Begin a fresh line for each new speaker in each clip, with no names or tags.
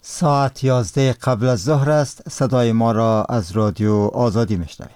ساعت 11 قبل از ظهر است. صدای ما را از رادیو آزادی میشنوید.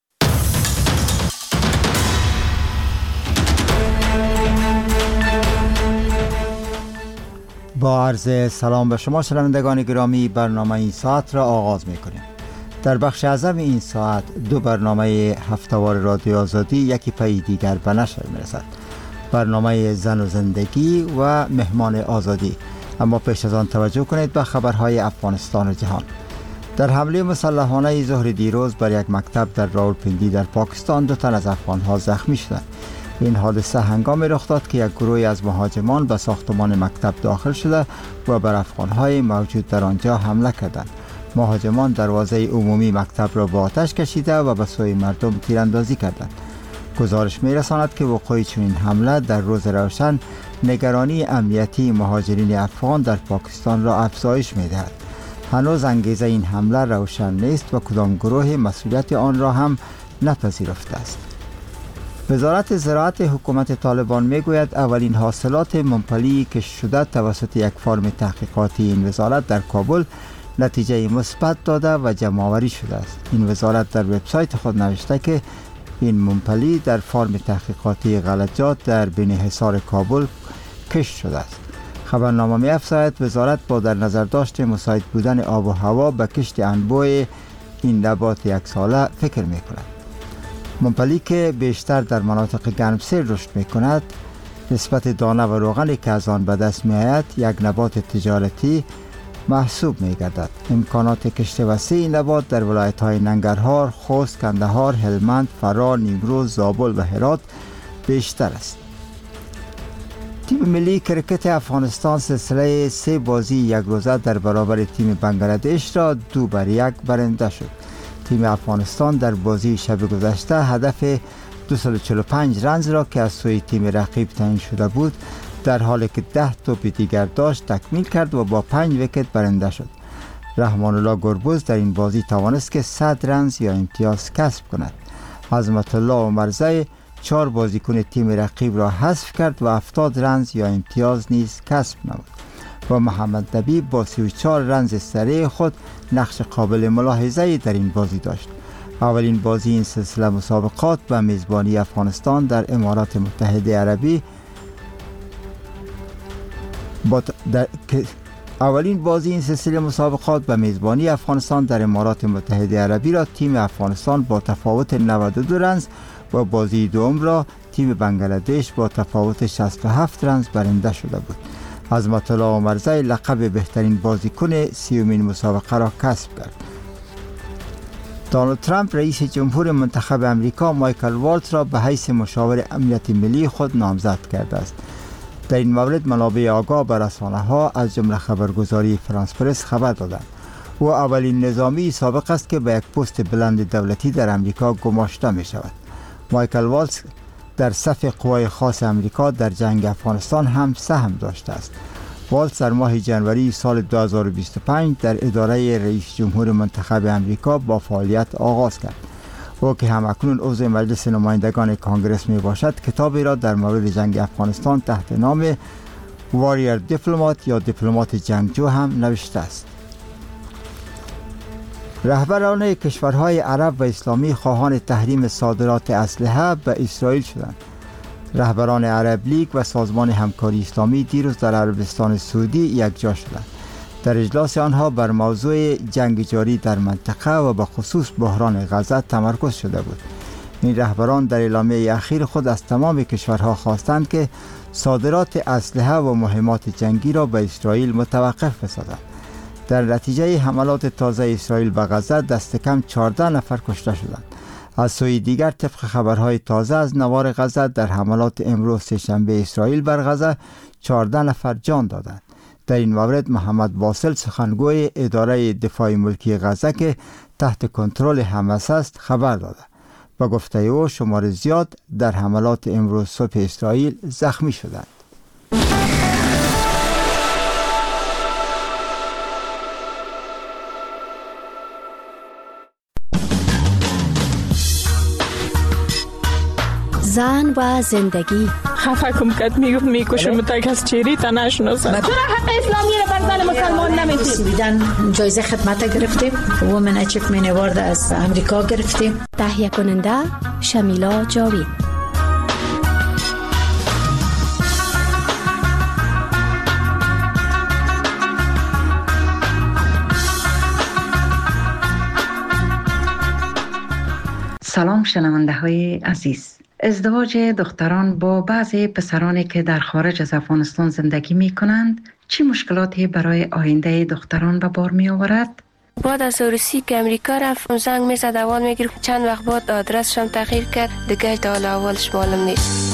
با عرض سلام به شما شنوندگان گرامی، برنامه این ساعت را آغاز میکنیم. در بخش اعظم این ساعت دو برنامه هفته‌وار رادیو آزادی یکی پی دیگر به نشر میرسد. برنامه زن و زندگی و مهمان آزادی. اما پیش از آن توجه کنید به خبرهای افغانستان و جهان. در حمله مسلحانه ظهر دیروز بر یک مکتب در راولپنڈی در پاکستان 2 تن از افغان‌ها زخمی شدند. این حادثه هنگامی رخ داد که یک گروه از مهاجمان به ساختمان مکتب داخل شده و بر افغان‌های موجود در آنجا حمله کردند. مهاجمان دروازه عمومی مکتب را با آتش کشیده و به سوی مردم تیراندازی کردند. گزارش می‌رساند که وقوع چنین حمله در روز روشن نگرانی امنیتی مهاجرین افغان در پاکستان را افزایش می‌دهد. هنوز انگیزه این حمله روشن نیست و کدام گروه مسئولیت آن را هم نپذیرفته است. وزارت زراعت حکومت طالبان میگوید اولین حاصلات ممپلی کشت شده توسط یک فرم تحقیقاتی این وزارت در کابل نتیجه مثبت داده و جمع‌آوری شده است. این وزارت در وبسایت خود نوشته که این ممپلی در فرم تحقیقاتی غلجات در بین حصار کابل کشت شده است. خبرنامه می‌افزاید وزارت با در نظر داشت مساعد بودن آب و هوا به کشت انبوه این نبات یک ساله فکر می‌کند. ممپلی که بیشتر در مناطق گرمسیر رشد می‌کند، نسبت دانه و روغنی که از آن به دست می‌آید یک نبات تجارتی محسوب می‌گردد. امکانات کشت وسیع این نبات در ولایت‌های ننگرهار، خوست، کندهار، هلمند، فرا، نیمروز، زابل و هرات بیشتر است. تیم ملی کرکت افغانستان سلسله 3 بازی یک روزه در برابر تیم بنگلادش را 2-1 برنده شد. تیم افغانستان در بازی شب گذشته هدف 245 رنز را که از سوی تیم رقیب تعیین شده بود در حالی که 10 توپ دیگر داشت تکمیل کرد و با 5 ویکت برنده شد. رحمان الله گربز در این بازی توانست که 100 رنز یا امتیاز کسب کند. عظمت الله عمرزی 4 بازیکن تیم رقیب را حذف کرد و 70 رنز یا امتیاز نیز کسب نمود و محمد نبی با 34 رنز سریع خود نقش قابل ملاحظه‌ای در این بازی داشت. اولین بازی این سلسله مسابقات به میزبانی افغانستان در امارات متحده عربی در امارات متحده عربی را تیم افغانستان با تفاوت 92 رنز و بازی دوم را تیم بنگلادش با تفاوت 67 رنز برنده شده بود. عظمت الله عمرزی لقب بهترین بازیکن 30مین مسابقه را کسب کرد. دونالد ترامپ رئیس جمهور منتخب امریکا مایکل والتز را به حیث مشاور امنیت ملی خود نامزد کرده است. در این مورد منابع آگاه به رسانه‌ها از جمله خبرگزاری فرانس پرس خبر دادند. او اولین نظامی سابق است که به یک پست بلند دولتی در امریکا گماشته می شود. مایکل والتز در صف قوای خاص امریکا در جنگ افغانستان هم سهم داشته است. والتز در ماه ژانویه سال 2025 در اداره رئیس جمهور منتخب امریکا با فعالیت آغاز کرد. او که همکنون عضو مجلس نمایندگان کانگرس می باشد، کتابی را در مورد جنگ افغانستان تحت نام واریر دیپلمات یا دیپلمات جنگجو هم نوشته است. رهبران کشورهای عرب و اسلامی خواهان تحریم صادرات اسلحه به اسرائیل شدند. رهبران عرب لیگ و سازمان همکاری اسلامی دیروز در عربستان سعودی یکجا شدند. در اجلاس آنها بر موضوع جنگ جاری در منطقه و به خصوص بحران غزه تمرکز شده بود. این رهبران در اعلامیه اخیر خود از تمام کشورها خواستند که صادرات اسلحه و مهمات جنگی را به اسرائیل متوقف بسازند. در نتیجه حملات تازه اسرائیل به غزه دست کم 14 نفر کشته شدند. از سوی دیگر طبق خبرهای تازه از نوار غزه در حملات امروز سه‌شنبه اسرائیل بر غزه 14 نفر جان دادند. در این مورد محمد واصل سخنگوی اداره دفاع ملکی غزه که تحت کنترل حماس است خبر داده. با گفته او شمار زیاد در حملات امروز صبح اسرائیل زخمی شدند.
زن و زندگی خفه کم کرد، میگفت میکشم تا کس چیری تا نشناسم. چرا حق اسلامی رو بر زن مسلمان نمیدید؟
سویدن جایزه خدمت گرفتیم، وومن اچیومنت اوارد از امریکا گرفتیم.
تهیه کننده شمیلا جاوید.
سلام شنونده های عزیز. ازدواج دختران با بعضی پسرانی که در خارج از افغانستان زندگی می کنند چه مشکلاتی برای آینده دختران به بار می آورد؟
بعد از روسی که امریکا رفت زنگ می زد اول می گرفت، چند وقت بعد آدرسشم تغییر کرد، دیگه حال اولش معلوم نیست.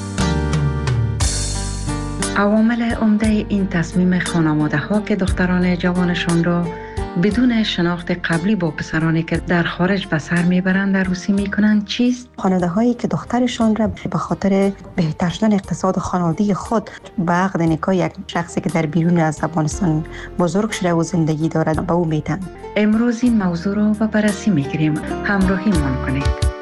عوامل عمده این تصمیم خانواده ها که دختران جوانشان را بدون شناخت قبلی با پسرانی که در خارج به سر میبرند عروسی میکنند چیست؟
خانواده هایی که دخترشان را به خاطر بهتر شدن اقتصاد خانوادگی خود به عقد نکاح یک شخصی که در بیرون از افغانستان بزرگ شده و زندگی دارد به او میتند.
امروز این موضوع را به بررسی میگیریم. همراهیمان کنید.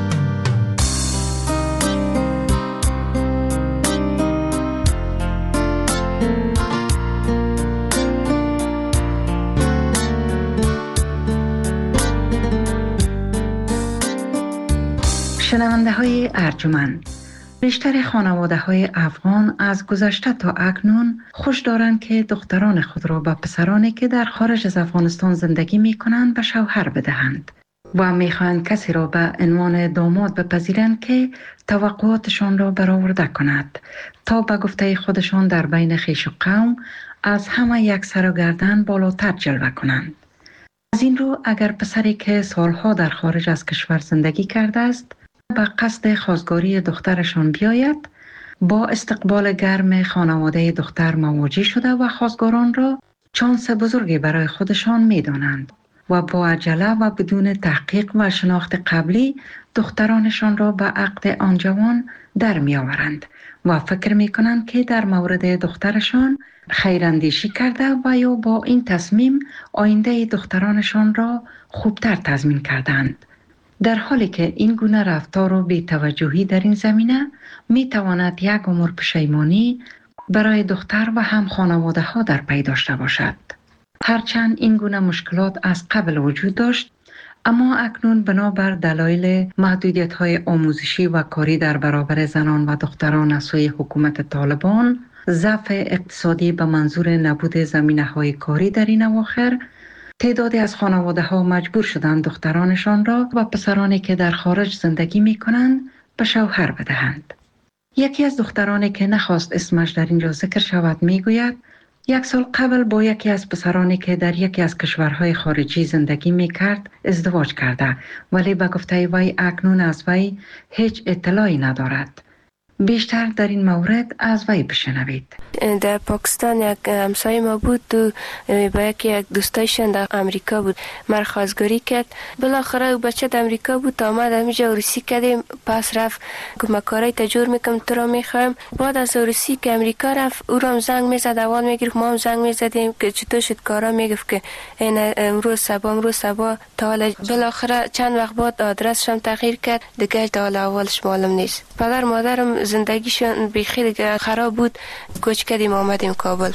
شنونده های ارجمند، بیشتر خانواده های افغان از گذشته تا اکنون خوش دارند که دختران خود را به پسرانی که در خارج از افغانستان زندگی می کنند به شوهر بدهند و می خواهند کسی را به عنوان داماد بپذیرند که توقعاتشان را برآورده کند تا به گفته خودشان در بین خویش و قوم از همه یک سر و گردن بالاتر جلوه کنند. از این رو اگر پسری که سالها در خارج از کشور زندگی کرده است به قصد خواستگاری دخترشان بیاید، با استقبال گرم خانواده دختر مواجه شده و خواستگاران را چانس بزرگی برای خودشان می دانند و با عجله و بدون تحقیق و شناخت قبلی دخترانشان را به عقد آن جوان در می آورند و فکر می کنند که در مورد دخترشان خیراندیشی کرده و یا با این تصمیم آینده دخترانشان را خوبتر تضمین کردند. در حالی که این گونه رفتار و بی‌توجهی در این زمینه می تواند یک عمر پشیمانی برای دختر و هم خانواده ها در پی داشته باشد. هرچند این گونه مشکلات از قبل وجود داشت، اما اکنون بنابر دلایل محدودیت های آموزشی و کاری در برابر زنان و دختران از سوی حکومت طالبان، ضعف اقتصادی به منظور نبود زمینه های کاری در این اواخر، تعدادی از خانواده ها مجبور شدند دخترانشان را و پسرانی که در خارج زندگی می کنند به شوهر بدهند. یکی از دخترانی که نخواست اسمش در اینجا ذکر شود می گوید 1 سال قبل با یکی از پسرانی که در یکی از کشورهای خارجی زندگی می کرد ازدواج کرده، ولی به گفته وی اکنون از وی هیچ اطلاعی ندارد. بیشتر در این مورد از وی بشنوید.
در پاکستان یک همسایه ما بود، تو با یک دوستایشان در امریکا بود، مر خواستگاری کرد. بالاخره او بچه در امریکا بود، تا آمد همیجا عروسی کردیم. پس رفت که کارای تجور میکنم تو را میخوایم. بعد از عروسی که امریکا رفت او را هم زنگ میزد، اول میگرفت ما هم زنگ میزدیم که چطور شد کارا، میگفت که این امروز صبح تا حالا. بالاخره چند وقت بعد آدرسشم تغییر کرد، دیگه تا حالا اولش معلوم نیست. پدر مادرم زندگیشون بخیر خراب بود، کوچ کردیم آمدیم کابل.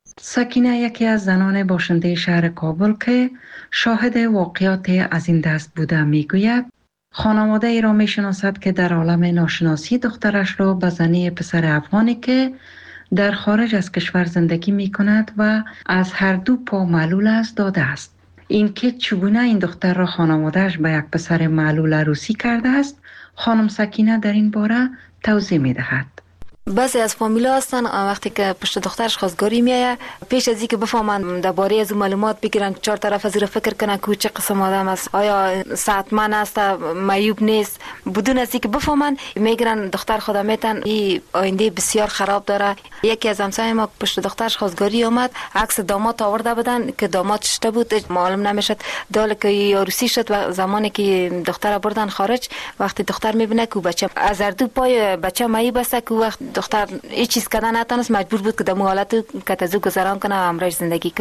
سکینه یکی از زنان باشنده شهر کابل که شاهد واقعات از این دست بوده میگوید خانواده ای را میشناسد که در عالم ناشناسی دخترش را به زنی پسر افغانی که در خارج از کشور زندگی می کند و از هر دو پا معلول است داده است. این که چگونه این دختر را خانوادهش به یک پسر معلول عروسی کرده است، خانم سکینه در این باره توضیح می دهد.
بعضی از فامیلا هستن وقتی که پشت دخترش خواستگاری میایه، پیش از اینکه بفهمن درباره از معلومات بگیرن، 4 طرف از این فکر کنن که چه قسم آدم است، آیا صحتمند است، معیوب نیست، بدون از اینکه بفهمن میگیرن دختر خدا میتن این آینده بسیار خراب داره. یکی از همسایه ما پشت دخترش خواستگاری اومد، عکس داماد آورده بودن که داماد چشته بود، معلوم نمیشد. داله که عروسی شد و زمانی که دختر بردن خارج، وقتی دختر میبینه که بچه از هر دو پای بچه معیوب است، که وقت دختر هیچ چیز کردن نتونست، مجبور بود که در حالت کتازو گذران کنه و همراهش زندگی کنه.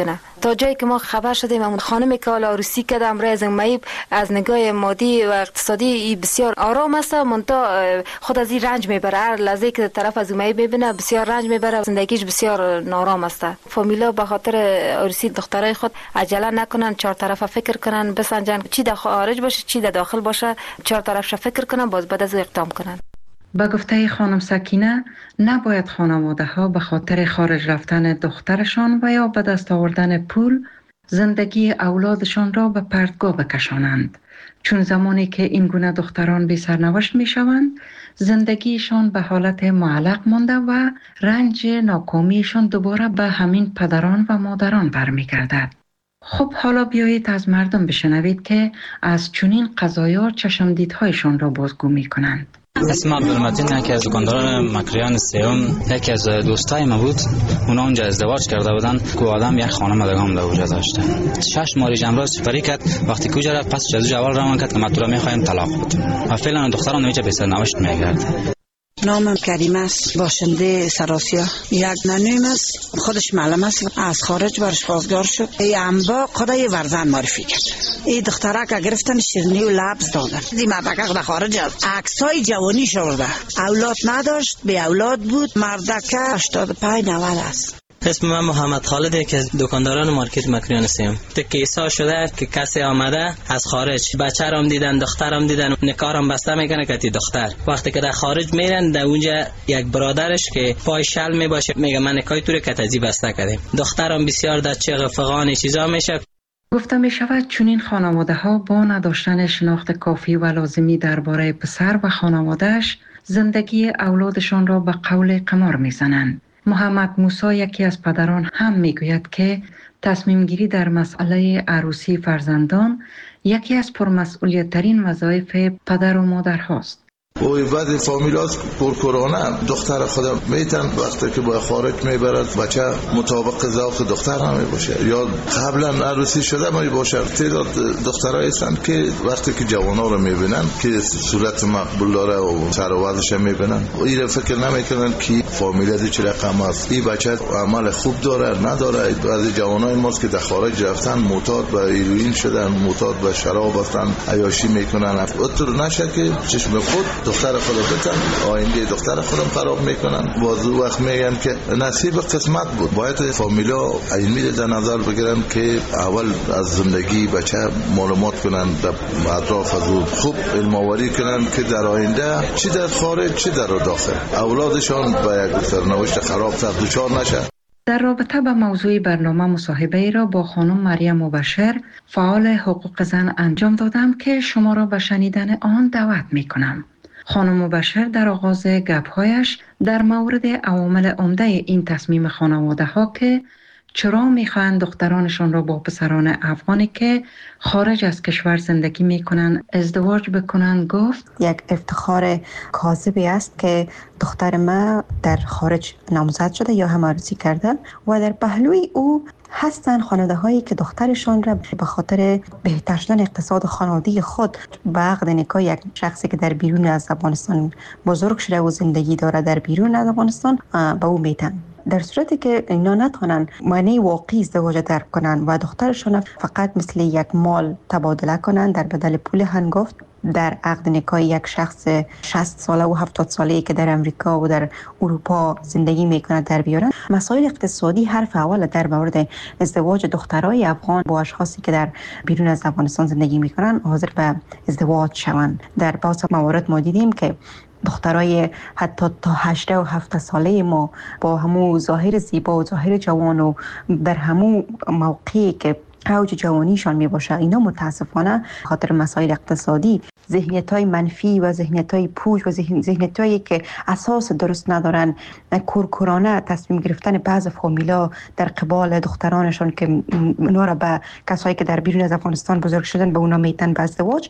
تا جایی که ما خبر شدیم اون خانمی که حالا عروسی کرده امروز زنگمایی از نگاه مادی و اقتصادی بسیار آرام است، منتها خود از این رنج میبره. هر لحظه که طرف از زنگمایی ببینه بسیار رنج میبره، زندگیش بسیار نارام است. فامیلا به خاطر عروسی دخترای خود عجله نکنن، چهار طرفه فکر کنن، بسنجن چی در خارج باشه چی در داخل باشه، چهار طرفش فکر کنن، باز بعد از اقدام کنن.
با گفته خانم سکینه، نباید خانواده ها به خاطر خارج رفتن دخترشان و یا به دست آوردن پول زندگی اولادشان را به پرتگاه بکشانند، چون زمانی که این گونه دختران بی سرنوشت می شوند زندگیشان به حالت معلق مانده و رنج ناکامیشان دوباره به همین پدران و مادران برمیگردد. خب حالا بیایید از مردم بشنوید که از چنین قضایا چشمدیدهایشان را بازگو می کنند.
اسم عبدالمتین، یکی از دکانداران مکریان سیوم، یکی از دوستای ما بود. اونا اونجا ازدواج کرده بودن که آدم یک خانوادگی در اونجا داشته. 6 ماه امروز سپری کرد. وقتی که اونجا رفت پس از اول روان کرد که ما تو را میخوایم طلاق بدیم و فعلا دختران نمیشه به سرنوشت میگرده.
نامم کریم است، باشنده سراسیا. یک ننویم است، خودش معلم است، از خارج برش خواستگار شد. ای انبا خدای ورزن معرفی کرد. ای دخترک گرفتن شیرینی و لبس دادن. این مردک در خارج است، عکسای جوانی شورده. اولاد نداشت، به اولاد بود. مردک 85-90 است.
اسم من محمد خالده که دکانداران مارکت مکریان سیم. تو کیسا شده که کسی آمده از خارج بچه‌رم دیدن، دخترم دیدن، نکارم بسته میکنه که دختر. وقتی که در خارج میرن در اونجا یک برادرش که پای شل میباشه میگه من نکای تو رو کتازی بسته کردیم. دخترم بسیار در چغ فغان چیزا میشه.
گفته می شود چنین خانواده ها با نداشتن شناخت کافی و لازمی درباره پسر و خانوادهش زندگی اولادشان را به قول قمار میزنند. محمد موسی یکی از پدران هم میگوید که تصمیم گیری در مسئله عروسی فرزندان یکی از پرمسئولیت ترین وظایف پدر و مادر هاست.
اوی بعد فامیلات پرکورانه دختر خودم میتن وقتی که با خارج میبرد بچه مطابق ذوق دختر هم میباشه یا قبلا عروسی شده می باشه. تعداد دخترایی هستند که وقتی که جوانا رو میبینن که صورت مقبول داره و ثروتش میبینن این فکر نمیکنن که فامیل چه رقم است، این بچه عمل خوب داره نداره. از جوانای ماست که در خارج رفتن معتاد به هیروئین شدن، معتاد به شراب هستن، عیاشی میکنن. اطور نشه که چشم خود دختر خود بتن آینده دختر خودم خراب میکنن. باز وقت میگن که نصیب قسمت بود. باید فامیلا علمی در نظر بگیرن که اول از زندگی بچه معلومات کنن، در اطراف از او خوب علم آوری کنن که در آینده چی در خارج چی در داخل اولادشان با یک سرنوشت خراب دچار نشه.
در رابطه با موضوع برنامه مصاحبه ای را با خانم مریم مبشر فعال حقوق زن انجام دادم که شما را به شنیدن آن دعوت میکنم. خانم مبشر در آغاز گپ‌هایش در مورد عوامل عمده این تصمیم خانواده ها که چرا میخواهند دخترانشان را با پسران افغانی که خارج از کشور زندگی میکنن ازدواج بکنن گفت
یک افتخار کاذبی است که دختر ما در خارج نامزد شده یا هم عروسی کرده و در پهلوی او هستن خانواده هایی که دخترشان را به خاطر بهتر شدن اقتصاد خانوادگی خود به عقد نکاح یک شخصی که در بیرون از افغانستان بزرگ شده و زندگی داره در بیرون از افغانستان به او میتن. در صورتی که اینا نتونن معنی واقعی ازدواج درک کنن و دخترشون فقط مثل یک مال تبادله کنن در بدل پول هنگفت در عقد نکاح یک شخص 60 ساله و 70 ساله‌ای که در امریکا و در اروپا زندگی میکنه در بیارن، مسائل اقتصادی حرف اول در مورد ازدواج دخترای افغان با اشخاصی که در بیرون از افغانستان زندگی میکنن حاضر به ازدواج شوند. در بعضی موارد ما دیدیم که دخترای حتی تا 18 و 17 ساله ما با همو ظاهر زیبا و ظاهر جوان و در همو موقعی که اوج جوانیشان می باشه، اینا متاسفانه خاطر مسائل اقتصادی ذهنیت‌های منفی و ذهنیت‌های پوچ و ذهنیت‌هایی که اساس درست ندارن کورکورانه تصمیم گرفتن بعض فامیلا در قبال دخترانشان که اونا را به کسایی که در بیرون از افغانستان بزرگ شدن به اونا میتن به ازدواج،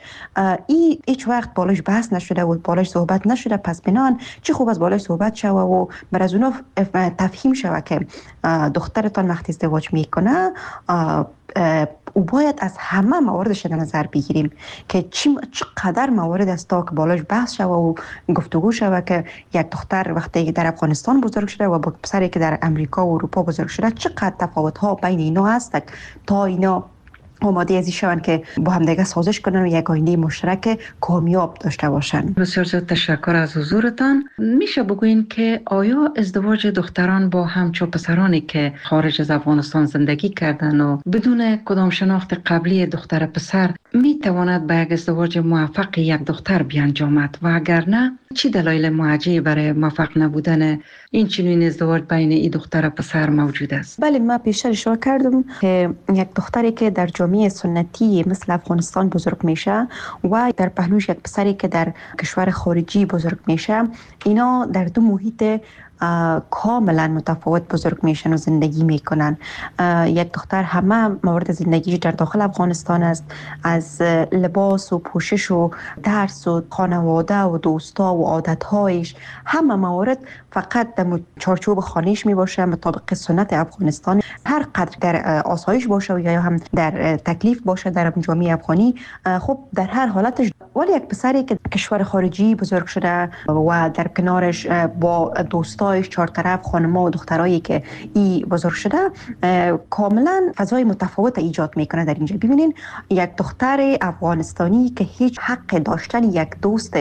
هیچ وقت بالاش بحث نشده و بالاش صحبت نشده. پس بنان چه خوب از بالاش صحبت شوه و بر از اونا تفهیم شوه که دخترتان وقتی ازدواج میکنه او باید از همه مواردش در نظر بگیریم که چقدر موارد است تا که بالاش بحث شود و گفتگو شود که یک دختر وقتی در افغانستان بزرگ شده و با پسری که در امریکا و اروپا بزرگ شده چقدر تفاوت ها بین اینا هست تا اینا آماده ازی شوند که با هم دیگه سازش کنن و یک آینده مشترک کامیاب داشته باشند.
بسیار زیاد تشکر از حضورتان. میشه بگوین که آیا ازدواج دختران با همچو پسرانی که خارج از افغانستان زندگی کردن و بدون کدام شناخت قبلی دختر پسر میتواند به یک ازدواج موفق یک دختر بیانجامد و اگر نه چی دلایل معجزه‌ای برای موفق نبودن این چنین ازدواج بین این دختر و پسر موجود است؟
بله، من پیشتر اشاره کردم که یک دختری که در جامعه سنتی مثل افغانستان بزرگ میشه و در پهلوش یک پسری که در کشور خارجی بزرگ میشه، اینا در دو محیط کاملا متفاوت بزرگ میشن و زندگی میکنن. یک دختر همه موارد زندگیش در داخل افغانستان است، از لباس و پوشش و درس و خانواده و دوستا و عادتهایش، همه موارد فقط در چارچوب خانهش میباشه مطابق سنت افغانستان. هر قدر در آسایش باشه و یا هم در تکلیف باشه در جامعه افغانی، خب در هر حالتش. ولی یک پسری که کشور خارجی بزرگ شده و در کنارش با دوستایش چهار طرف خانم‌ها و دخترایی که ای بزرگ شده، کاملا فضای متفاوت ایجاد میکنه. در اینجا ببینین یک دختر افغانستانی که هیچ حق داشتن یک دوست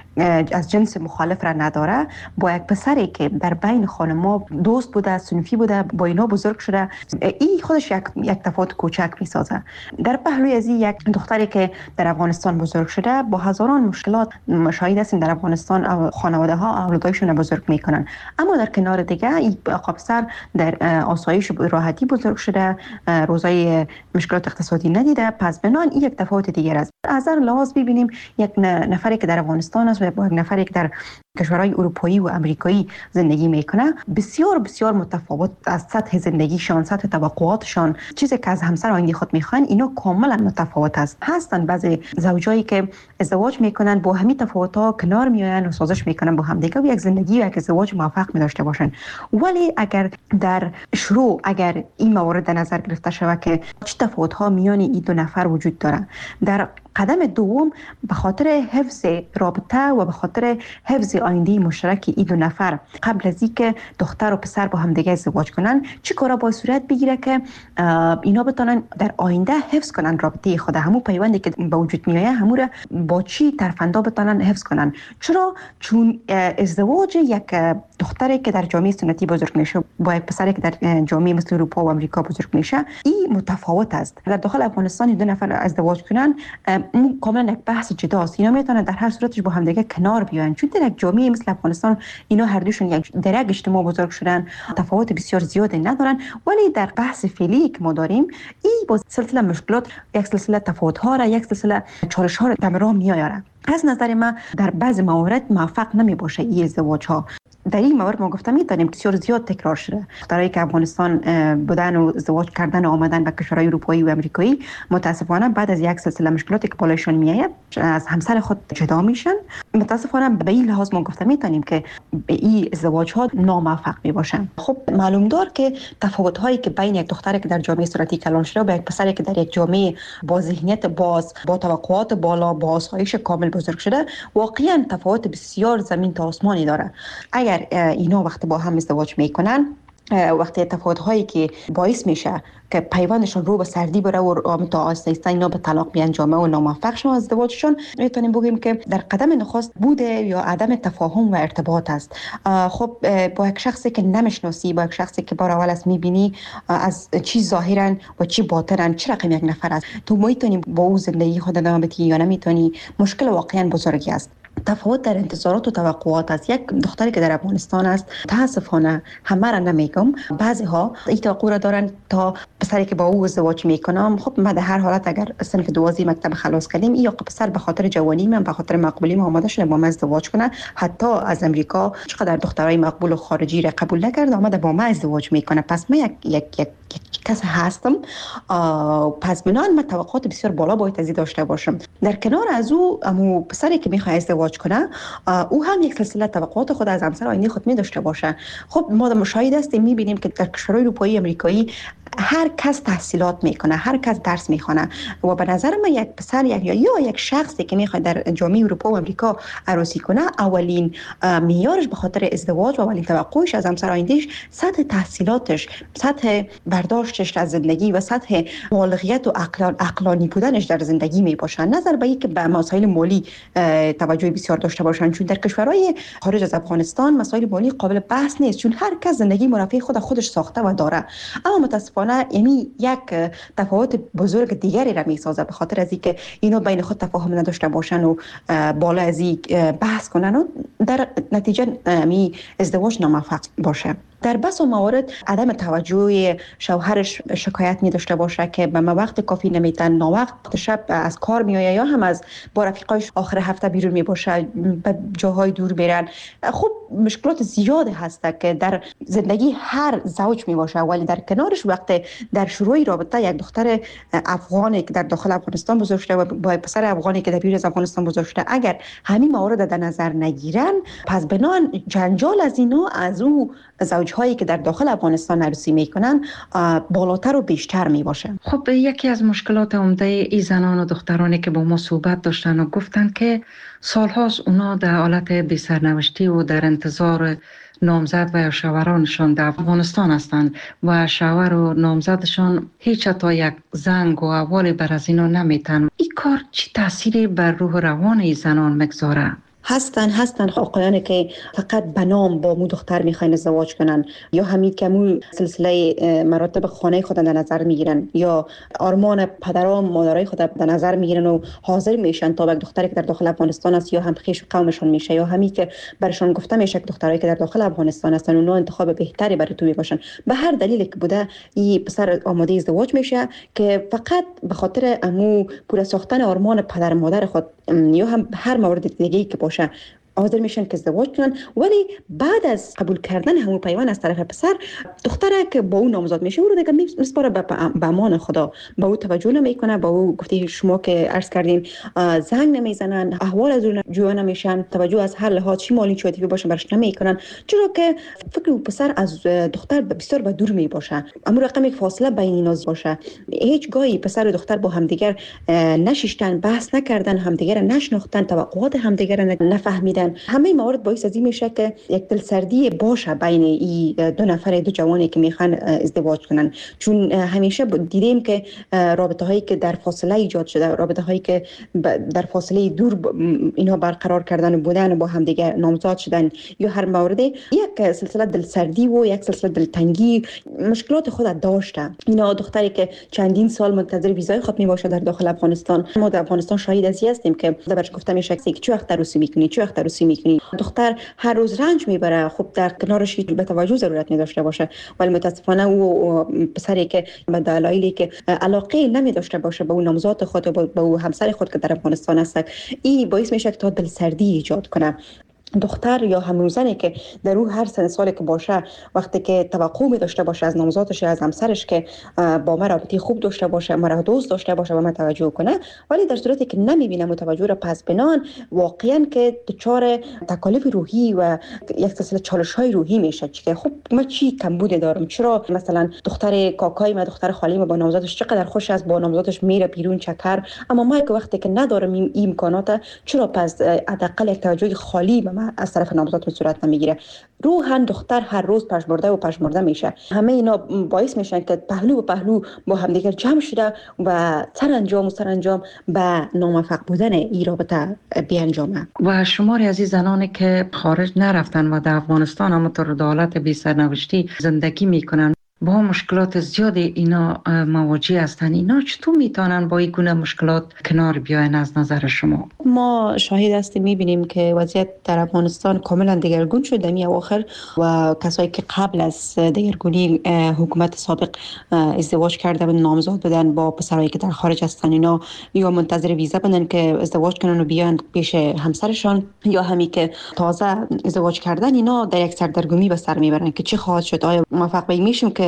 از جنس مخالف را نداره، با یک پسری که در بین خانم‌ها دوست بوده، صنفی بوده، با اینا بزرگ شده، این خودش یک تفاوت کوچک میسازه. در پهلوی از یک دختری که در افغانستان بزرگ شده، با هزاران مشکلات شاهد هستیم در افغانستان خانواده ها اولادایشون بزرگ میکنن، اما در کنار دیگه این پسر در آسایش راحتی بزرگ شده، روزای مشکلات اقتصادی ندیده. پس بنان این یک تفاوت دیگر است. از هر لحاظ ببینیم یک نفری که در افغانستان است و با یک نفری که در کشورهای اروپایی و امریکایی زندگی میکنه، بسیار بسیار متفاوت از سطح زندگیشان، سطح توقعاتشان، چیزی که از همسر آینده خود میخوان، اینا کاملا متفاوت است. هستن بعضی زوجایی که ازدواج میکنن با همین تفاوت‌ها کنار میآیند و سازش میکنن با هم دیگه و یک زندگی و یک ازدواج موفق می داشته باشن. ولی اگر در شروع اگر این موارد در نظر گرفته شود که چه تفاوت‌ها میان این دو نفر وجود داره، در قدم دوم به خاطر حفظ رابطه و به خاطر حفظ آینده مشترک این دو نفر قبل از اینکه دختر و پسر با هم دیگه ازدواج کنن، چه کارا باید صورت بگیره که اینا بتونن در آینده حفظ کنن رابطه خود، همون پیوندی که به وجود میایه همون را با چی طرفندا بتونن حفظ کنن. چرا؟ چون ازدواج یک دختری که در جامعه سنتی بزرگ میشه با یک پسری که در جامعه مثل اروپا و امریکا بزرگ میشه، این متفاوت است. در داخل افغانستان دو نفر ازدواج کنن کاملا یک بحث جداست. اینا میتونن در هر صورتش با هم دیگه کنار بیان، چون در یک جامعه مثل افغانستان اینا هر دوشون در یک اجتماع بزرگ شدن، تفاوت بسیار زیادی ندارن. ولی در بحث فعلی که ما داریم، این با سلسله مشکلات، یک سلسله تفاوت ها را، یک سلسله چالش ها را در راه میآوره. از نظر من در بعض موارد موفق نمی باشه این ازدواج ها. در این مورد ما گفتم می‌دانیم بسیار زیاد تکرار شده. دخترایی که افغانستان بودن و ازدواج کردن و آمدن به کشورهای اروپایی و امریکایی، متاسفانه بعد از یک سلسله مشکلاتی که بالایشان میآید از همسر خود جدا میشن. متاسفانه به این لحاظ ما گفتم می‌دانیم که این ازدواج ها ناموفق میباشن. خب معلوم دار که تفاوت هایی که بین یک دختری که در جامعه سنتی کلان شده و یک پسری که در یک جامعه با ذهنیت باز، با توقعات بالا، با آسایش کامل بزرگ شده، واقعا تفاوت بسیار زمین تا آسمانی داره. اگر اینا وقتی با هم ازدواج میکنن، وقتی تفاوت هایی که باعث میشه که پیوندشون رو به سردی بره و تا آهسته اینا به طلاق بیانجامه و ناموفق شون ازدواجشون، میتونیم بگیم که در قدم نخست بوده یا عدم تفاهم و ارتباط است. خب با یک شخصی که نمیشناسی، با یک شخصی که بار اول است میبینی از چی ظاهرا و چی باطنا چه رقم یک نفر است، تو میتونی با او زندگی خود ادامه بدی یا نمیتونی، مشکل واقعا بزرگی است. تفاوت در انتظارات و توقعات است. یک دختری که در افغانستان است، متاسفانه همه را نمیگم، بعضی ها این توقع را دارن تا پسری که با او ازدواج میکنم، خب ما در هر حالت اگر صنف 12 مکتب خلاص کردیم، یا پسر به خاطر جوانی من، به خاطر مقبولی من آماده شده با من ازدواج کنه، حتی از امریکا چقدر دخترای مقبول و خارجی را قبول نکرد، آمده با من ازدواج میکنه. پس من یک کس هستم، پس بنان من توقعات بسیار بالا باید از داشته باشم. در کنار از او امو پسری که میخواد ازدواج کنه، او هم یک سلسله توقعات خود از همسر آینده خود می داشته باشه. خب ما مشاهده هستیم، میبینیم که در کشورهای اروپایی، امریکایی هر کس تحصیلات میکنه، هر کس درس میخونه و به نظر من یک پسر یا یک شخصی که میخواد در جامعه اروپا و امریکا عروسی کنه، اولین معیارش به خاطر ازدواج و اولین توقعش از همسر آیندهش سطح تحصیلاتش، سطح برداشتش از زندگی و سطح بالغیت و عقلانی بودنش در زندگی میباشه. نظر به اینکه به مسائل مالی توجه بسیار داشته باشن، چون در کشورهای خارج از افغانستان مسائل مالی قابل بحث نیست، چون هر کس زندگی مرفه خودش ساخته و داره. اما متاسفانه یعنی یک تفاوت بزرگ دیگری را میسازه، به خاطر از اینکه اینا بین خود تفاهم نداشته باشن و بالا از این بحث کنن و در نتیجه ازدواج ناموفق باشه. در بس و موارد عدم توجه شوهرش شکایت می داشته باشه که به وقت کافی نمیتن، ناوقت شب از کار میآید یا هم از با رفیقایش آخر هفته بیرون می باشه، به جاهای دور برن. خب مشکلات زیاد هست که در زندگی هر زوج می باشه، ولی در کنارش وقت در شروع رابطه یک دختر افغانی که در داخل افغانستان بزرگ شده و با پسر افغانی که در بیرون از افغانستان بزرگ شده، اگر همین موارد در نظر نگیرن، پس بنان جنجال از اینو از او زوجهایی که در داخل افغانستان عروسی میکنن بالاتر و بیشتر می باشه.
خب یکی از مشکلات عمده ای زنان و دخترانی که با ما صحبت داشتن و گفتن که سالهاست اونا در حالت بی سرنوشتی و در انتظار نامزد و یا شوهرانشان در افغانستان هستند و شوهر و نامزدشان هیچ تا یک زنگ و احوالی بر از اینا نمیتن. این کار چی تأثیری بر روح روان ای زنان مگذاره؟
هستن آقایانی که فقط به نام با مو دختر میخواین ازدواج کنن، یا همین که مو سلسله مراتب خانه خود در نظر میگیرن، یا آرمان پدران مادرای خود در نظر میگیرن و حاضر میشن تا یک دختری که در داخل افغانستان است یا هم خویش قومشون میشه، یا همین که برشون گفته میشه که دخترایی که در داخل افغانستان هستن اونا انتخاب بهتری برای تو باشن، به هر دلیلی که بوده این پسر آماده ازدواج میشه که فقط به خاطر امو پول ساختن آرمان پدر مادر خود یا هم هر مورد دیگه‌ای که باشه حاضر میشن که ازدواج کنن. ولی بعد از قبول کردن همون پیوند از طرف پسر، دختره که با اون نامزد میشه او رو دیگه میسپاره به امان خدا، با او توجه نمیکنه، با او گفتی شما که عرض کردیم زنگ نمیزنن، احوال از اون جویا نمیشن، توجه از هر لحاظ چی مالی چی عاطفی باشه برش نمیکنن، چرا که فکر او پسر از دختر بسیار به دور می باشه، اما رقم یک فاصله بین اینا باشه. هیچ گاهی پسر و دختر با همدیگر نشیشتن، بحث نکردن، همدیگر نشناختن، توقعات همدیگر نفهمیدن. همه موارد باعث از این میشه که یک دلسردی باشه بین این دو نفر، دو جوانی که میخوان ازدواج کنن، چون همیشه دیدیم که رابطه هایی که در فاصله ایجاد شده، رابطه هایی که در فاصله دور اینها برقرار کردن و بودن و با هم دیگه نامزد شدن، یا هر مورد یک سلسله دلسردی و یک سلسله دلتنگی مشکلات خود داشته. اینا دختری که چندین سال منتظر ویزای خود می باشه در داخل افغانستان، ما در افغانستان شاهد از هستیم که برش گفته میشه که چه وقت عروسی میکنی، چه وقت عروسی میکنی. دختر هر روز رنج میبره، خب در کنارش به توجه ضرورت نداشته باشه، ولی متاسفانه او پسری که به دلایلی که علاقه نمی داشته باشه به اون نامزد خود و به اون همسر خود که در افغانستان است، این باعث میشه که تا دلسردی ایجاد کنه. دختر یا هموزنی که در او هر سن سالی که باشه، وقتی که توقع می داشته باشه از نامزادش از همسرش که با ما رابطه خوب داشته باشه، مرا دوست داشته باشه و من توجه کنه، ولی در صورتی که نمیبینه متوجه را، پس بنان واقعا که دچار تکالیف روحی و یک سلسله چالش‌های روحی میشه که خب من چی کمبود دارم، چرا مثلا دختر کاکای من، دختر خالی من با نامزادش چقدر خوش است، با نامزادش میره بیرون چکر، اما ما که وقتی که ندارم این امکانات، چرا پس حداقل یک توجه خالی به من از طرف نامزد به صورت نمیگیره. روحاً دختر هر روز پشمرده میشه. همه اینا باعث میشن که پهلو به پهلو با همدیگر جمع شده و سرانجام به ناموفق بودن این رابطه بیانجامه.
و شماری از این زنانی که خارج نرفتن و در افغانستان اما در حالت بی سرنوشتی زندگی میکنن، با مشکلات زیادی اینا مواجه هستن، اینا چطور میتونن با این گونه مشکلات کنار بیاین از نظر شما؟
ما شاهد هستیم، میبینیم که وضعیت در افغانستان کاملا دگرگون شده می اواخر و کسایی که قبل از دگرگونی حکومت سابق ازدواج کرده بودن، نامزد بودن با پسرایی که در خارج هستن، اینا یا منتظر ویزا بودن که ازدواج کنن و بیان پیش همسرشان، یا همین که تازه ازدواج کردن، اینا در یک سردرگمی به سر میبرن که چی خواهد شد. آیا موفق میشیم که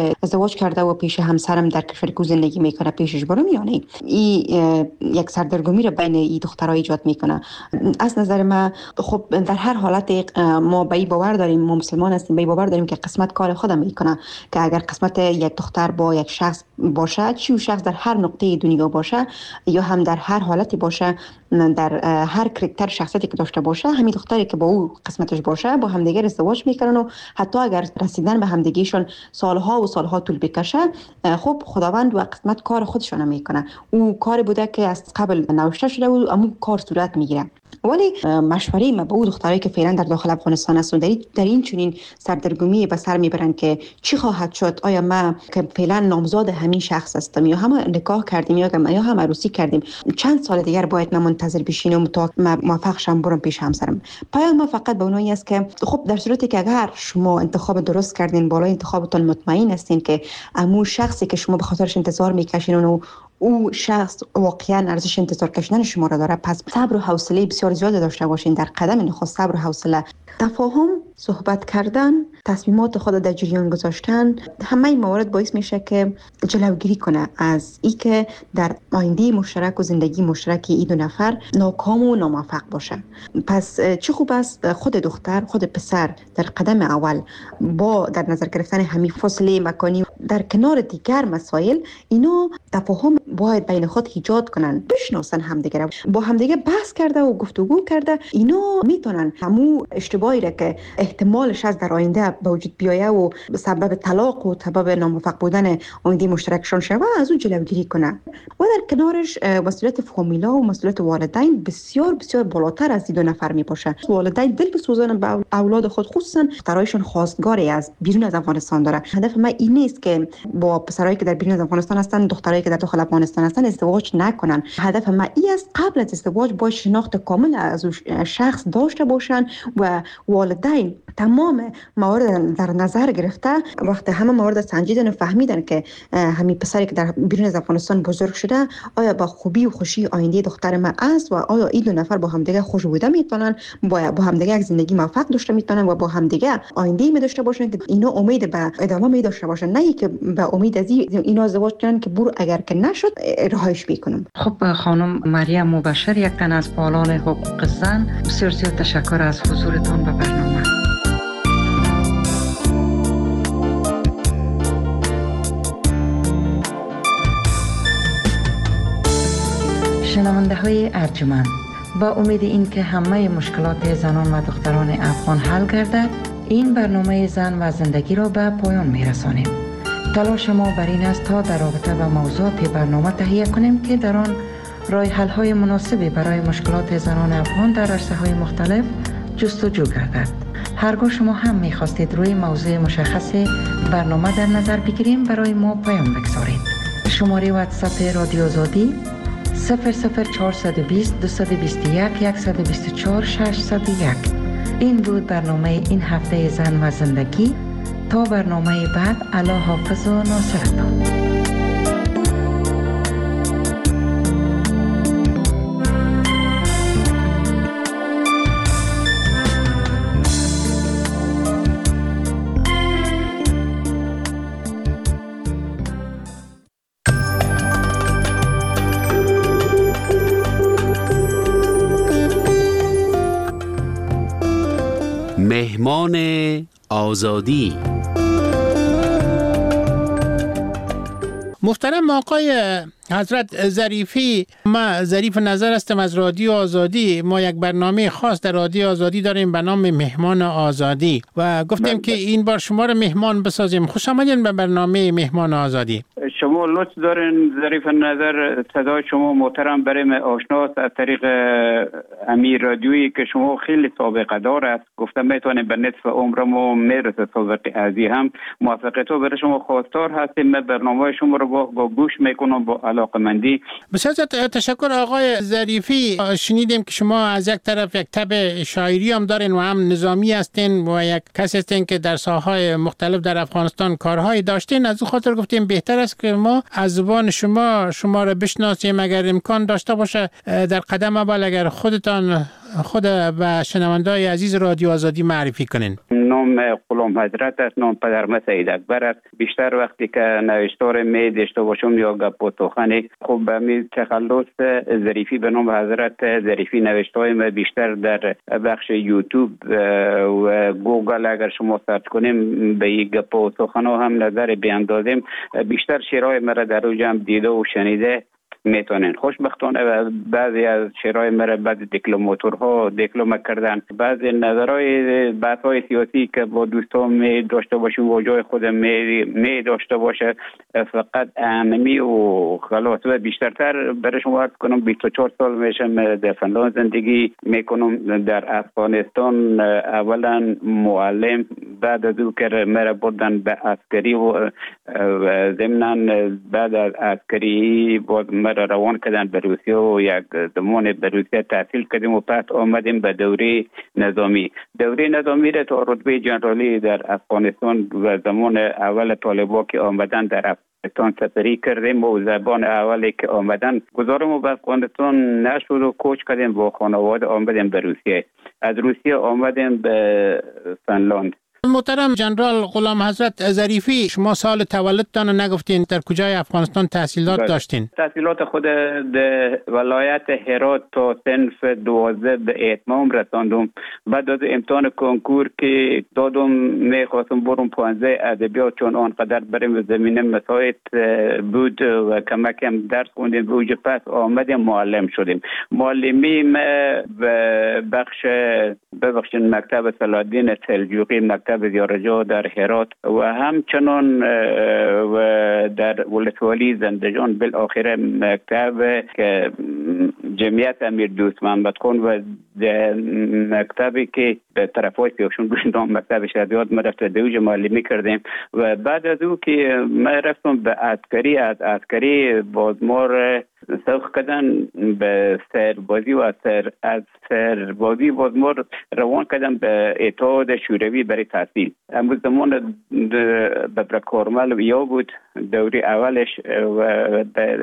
ازدواج کرده و پیش همسرم در کشور کو زندگی میکنه پیشش برم یا نه. این یک سردرگمی را بین این دخترها ایجاد میکنه. از نظر من خب در هر حالت ما به این باور داریم، ما مسلمان هستیم، به این باور داریم که قسمت کار خودم میکنه، که اگر قسمت یک دختر با یک شخص باشه، چی شخص در هر نقطه دنیا باشه یا هم در هر حالتی باشه، در هر کرکتر شخصیتی که داشته باشه، همین دختری که با او قسمتش باشه با همدیگه ازدواج میکنن و حتی اگر رسیدن به همدیگهشون سالها و سالها طول بکشه، خب خداوند و قسمت کار خودشون میکنه. او کار بوده که از قبل نوشته شده و اما کار صورت میگیره. ولی مشوره ما به او دخترایی که فعلا در داخل افغانستان هستند در این چنین سردرگمی به سر میبرن که چی خواهد شد، آیا ما که فعلا نامزاد همین شخص هستم یا هم نکاح کردیم یا هم عروسی کردیم، چند سال دیگر باید من منتظر بشینم تا موفق شم برم پیش همسرم. پیام ما فقط به اونایی است که خب در صورتی که اگر شما انتخاب درست کردین، بالای انتخابتون مطمئن هستین که امو شخصی که شما به خاطرش انتظار میکشین و او شخص واقعا ارزش انتظار کشیدن شما را داره، پس صبر و حوصله بسیار زیاد داشته باشین. در قدم نخست صبر و حوصله، تفاهم، صحبت کردن، تصمیمات خود در جریان گذاشتن، همه این موارد باعث میشه که جلوگیری کنه از ای که در آینده مشترک و زندگی مشترک این دو نفر ناکام و ناموفق باشه. پس چه خوب است خود دختر، خود پسر در قدم اول با در نظر گرفتن همین فاصله مکانی در کنار دیگر مسائل، اینو تفاهم باید بین خود ایجاد کنن، بشناسن همدیگه، با همدیگه بحث کرده و گفتگو کرده، اینو میتونن همو اشتباهی را که احتمالش از در آینده به وجود بیایه و سبب طلاق و سبب ناموفق بودن آینده مشترکشان شوه از اون جلوگیری کنه. و در کنارش مسئولیت فامیلا و مسئولیت والدین بسیار بسیار بالاتر از این دو نفر می باشه. والدین دل بسوزن به اولاد خود، خصوصا دخترایشون خواستگاری از بیرون از افغانستان داره. هدف من این نیست که با پسرایی که در بیرون از افغانستان هستن، دخترایی که در داخل افغانستان هستن ازدواج نکنن. هدف من این است قبل از ازدواج با شناخت کامل از اون شخص داشته باشن و والدین تمام موارد در نظر گرفته، وقتی همه موارد سنجیدن و فهمیدن که همین پسری که در بیرون از افغانستان بزرگ شده آیا با خوبی و خوشی آینده دختر من است و آیا این دو نفر با همدیگه خوش بوده میتونن، با همدیگه یک زندگی موفق داشته میتونن و با همدیگه آینده می داشته باشن که اینا امید به ادامه می داشته باشن، نه که به امید از اینا ازدواج کنن که برو اگر که نشد رهایش میکنم.
خب خانم مریم مبشر، یک تن از فعالان حقوق زن، بسیار زیاد تشکر از حضورتان به برنامه. شنونده های ارجمند، با امید این که همه مشکلات زنان و دختران افغان حل گردد، این برنامه زن و زندگی را به پایان می رسانیم. تلاش ما بر این است تا در رابطه با موضوعات برنامه تهیه کنیم که در آن راه حل های مناسبی برای مشکلات زنان افغان در عرصه های مختلف جستجو گردد. هرگاه شما هم می خواستید روی موضوع مشخص برنامه در نظر بگیریم، برای ما پیام بگذارید. شماره واتساپ رادیو آزادی 00420 221 124 601. این بود برنامه این هفته زن و زندگی. تا برنامه بعد، الله حافظ و ناصرتان.
مهمان آزادی.
محترم آقای حضرت ظریفی، ما ظریف نظر هستم از رادیو آزادی. ما یک برنامه خاص در رادیو آزادی داریم به نام مهمان آزادی و گفتیم که این بار شما رو مهمان بسازیم. خوش آمدین به برنامه مهمان آزادی.
شما لطف دارین ظریف نظر، صدای شما محترم برای من آشناست از طریق امیر رادیویی که شما خیلی سابقه دار است. گفتم میتونیم به نصف عمرمو میرسه سابقه ازی هم. موفقیتو برای شما خواستار هستیم. من برنامه شما رو با گوش میکنم با علاقمندی. بسیار
تشکر آقای ظریفی. شنیدیم که شما از یک طرف یک تب شاعری هم دارین و هم نظامی هستین و یک کسی هستین که در ساحه‌های مختلف در افغانستان کارهایی داشتین. از اون خاطر گفتیم بهتر است که ما از زبان شما را بشناسیم. اگر امکان داشته باشه در قدم اول اگر خودتان خود و شنوندای عزیز رادیو آزادی معرفی کنین.
نام غلام حضرت است، نام پدرم سید اکبر است. بیشتر وقتی که نوشتار می داشته باشم یا گپ و سخن خب به می تخلص ظریفی به نام حضرت ظریفی نوشته‌های ما بیشتر در بخش یوتیوب و گوگل اگر شما سرچ کنیم به این گپ و سخن هم نظر بیاندازیم بیشتر شعرهای مرا در اوج هم دیده و شنیده میتونن. خوشبختانه بعضی از شعرهای مرا بعضی دیپلماتورها دیپلم کردن. بعضی نظرهای بحث‌های سیاسی که با دوستان می داشته باشیم و جای خودم می داشته باشه فقط اهمی و خلاص و بیشترتر برای شما عرض کنم 24 سال میشم در فنلاند زندگی میکنم. در افغانستان اولا معلم، بعد از او که مرا بردن به عسکری و ضمناً بعد از عسکری باز مرا روان کردن به روسیه و یک زمان به روسیه تحصیل کردیم و پس آمدیم به دوره نظامی. دوره نظامی را تا رتبه جنرالی در افغانستان و زمان اول طالبا که آمدن در افغانستان سفری کردیم و زبان اولی که آمدن گذارم به افغانستان نشد و کوچ کردیم با خانواده آمدیم به روسیه. از روسیه آمدیم به فنلاند.
محترم جنرال غلام حضرت ظریفی، شما سال تولدتان نگفتین در کجای افغانستان تحصیلات داشتین؟
تحصیلات خود در ولایت هرات تا صنف 12 به اتمام رساندم. بعد از امتحان کنکور که دادم میخواستم برم 15 ادبیات چون آنقدر بریم زمینه مساعد بود و کمکم درس خوندیم روز پس آمدیم معلم شدیم. معلمی به بخش ببخشید مکتب صلاح‌الدین سلجوقی مکتب زیارجو در هرات و همچنان و در ولسوالی زندجان بالاخره مکتب که جمعیت امیر دوست محمد خان و مکتبی که به طرفای پیشون بودم مکتب شهادیات ما رفت دوج معلمی کردیم و بعد از او که ما رفتم به عسکری از عسکری بازمار سوق کردن به سربازی و از سربازی بازمار روان کردن به اتحاد شوروی برای تحصیل. امروز زمان به کارمل یا بود دوری اولش و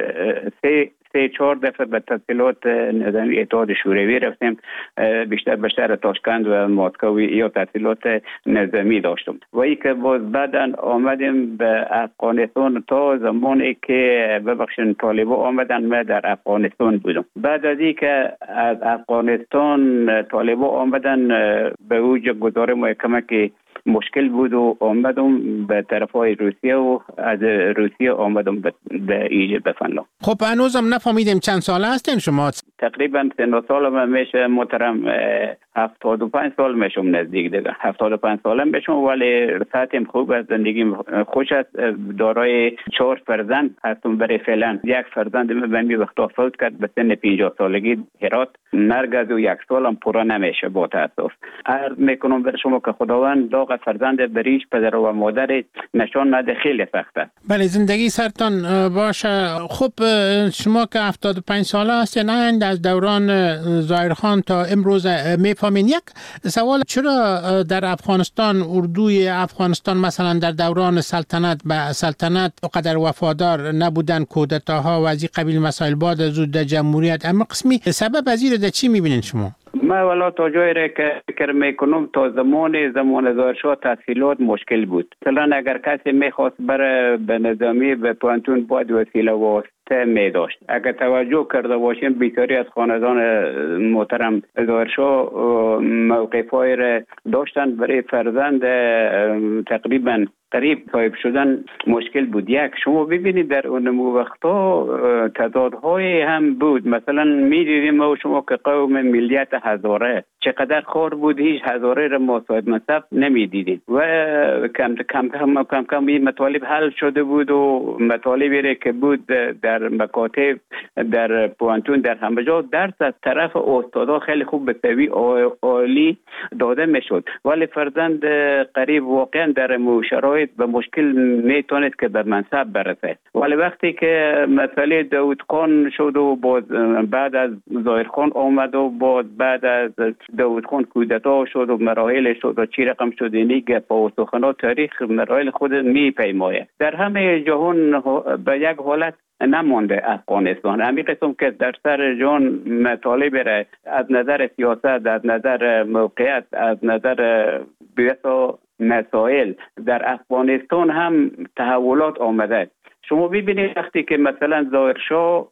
سه چهار دفعه به تحصیلات نظامی اتحاد شوروی رفتیم. بیشتر به شهر تاشکند و مسکو یا تحصیلات نظامی داشتم و ای که باز بعداً آمدیم به افغانستان تا زمانی که ببخشید طالبا آمدن من در افغانستان بودم. بعد از ای که از افغانستان طالبا آمدن به اوج گذار محکمه که مشکل بود و آمدم به طرفای روسیه و از روسیه آمدم به فنلاند.
خب هنوزم نفهمیدیم چند ساله هستین شما؟
تقریبا 3 سال میشه محترم 75 سال میشم نزدیک دیگه 75 سالم میشم ولی ساعتم خوب است زندگیم خوش است. دارای 4 فرزند هستم برای فعلا. یک فرزند من به وقتا فوت کرد به سن 50 سالگی هرات. مرگ از 1 سالم پورا نمیشه با تاسف. عرض میکنم بر شما که خداوند داغ فرزند بریش پدر و مادر نشان نده خیلی سخت است.
بله زندگی سرتان باشه. خب شما که 75 ساله هستین از دوران ظاهرخان تا امروز میفهمین. یک سوال، چرا در افغانستان اردوی افغانستان مثلا در دوران سلطنت قدر وفادار نبودن، کودتاها و از این قبیل مسائل بعد از در جمهوریت اما قسمی سبب از این در چی میبینین شما؟
ما والا تا جایی را که فکر میکنم تا زمان ظاهرشاه تحصیلات مشکل بود. مثلا اگر کسی میخواست بره به نظامی به پانتون باید وسیله واسطه میداشت. اگر توجه کرده باشیم بیشتری از خاندان محترم ظاهرشاه موقفای را داشتن برای فرزند تقریبا قریب صاحب شدن مشکل بود. یک شما ببینید در اون وقتا تعدادهای هم بود. مثلا می‌دیدیم ما شما که قوم ملیت هزاره چقدر خار بود، هیچ هزاره را ما صاحب منصب نمی‌دیدیم و کم این مطالب حل شده بود و مطالبی را که بود در مکاتب در پوانتون در همه جا درس از طرف استادا خیلی خوب به سوی عالی داده میشد ولی فرزند قریب واقعا در شرایط به مشکل میتونید که به منصب برسه. ولی وقتی که مسئله داود خان شد و بعد از ظاهر خان آمد و بعد از داود خان کودتا شد و مراحل شد و چی رقم شد اینی گپ و سخنات تاریخ مراحل خود میپیمایه. در همه جهان به یک حالت نمانده افغانستان. همین قسم که در سر جان مطالب را از نظر سیاست، از نظر موقعیت، از نظر بسیار مسائل در افغانستان هم تحولات آمده. شما ببینید وقتی که مثلا ظاهرشاه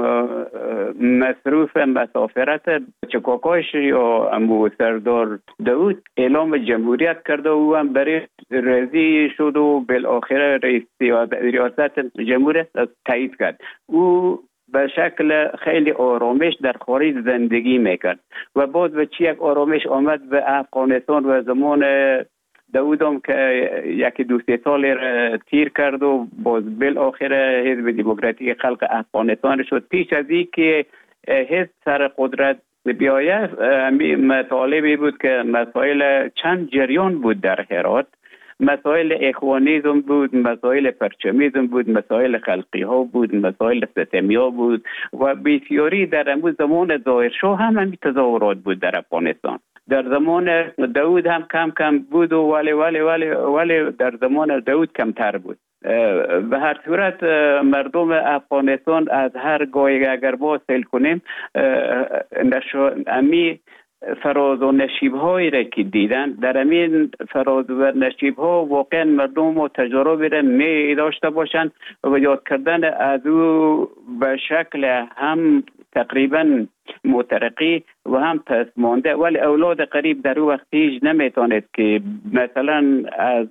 مصروف مسافرت چکاکاش یا امو سردار داود اعلام جمهوریت کرده و هم برای رضی شد و بالاخره ریاست جمهوریت تایید کرد. او به شکل خیلی آرامش در خارج زندگی میکرد و باز به چی یک آرامش آمد به افغانستان و زمان داودم که یکی 2-3 سال تیر کرد و باز بالاخره حزب دموکراتیک خلق افغانستان شد. پیش از این که حزب سر قدرت بیاید مطالبی بود که مسائل چند جریان بود در هرات، مسائل اخوانیزم بود، مسائل پرچمیزم بود، مسائل خلقی ها بود، مسائل ستمی ها بود و بسیاری در امروز زمان ظاهرشاه هم همین تظاهرات بود در افغانستان. در زمان داود هم کم کم بود و ولی در زمان داود کمتر بود. به هر صورت مردم افغانستان از هر گاهی اگر با سیل کنیم امی فراز و نشیب هایی را که دیدن، در امین فراز و نشیب ها واقعا مردم و تجربه را می داشته باشند و یاد کردن از او به شکل هم تقریبا مترقی و هم پسمانده، ولی اولاد قریب در او وقت هیچ نمیتواند که مثلا از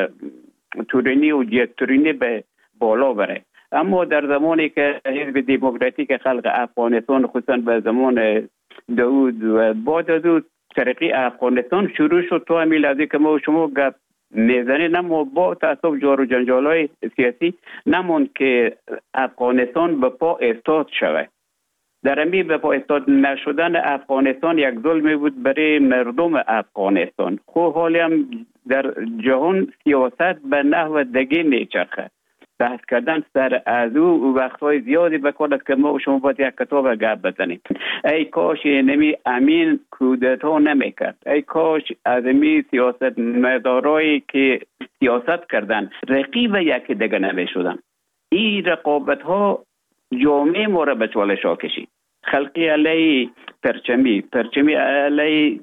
تورینی و جیتورینی به بالا بره. اما در زمانی که حزب دموکراتیک خلق افغانستان خصوصا به زمان داود و با داود ترقی افغانستان شروع شد، تو همین لحظه که ما شما گپ میزنید اما با تعصب جار و جنجال‌های سیاسی نموند که افغانستان به پا استاد شود. در امی به پا استاد نشدن افغانستان یک ظلمی بود برای مردم افغانستان. خب حالی هم در جهان سیاست به نحو دیگه میچرخه. بحث کردن سر از او وقتهای زیادی بکنند که ما شما باید یک کتاب گپ بزنیم. ای کاش نمی امین کودتا نمیکرد، ای کاش از امی سیاست مدارایی که سیاست کردن رقیب یکی دیگه نمیشدن. این رقابت ها جامعه ما را به چالش ها کشید. خلقی علیه پرچمی علیه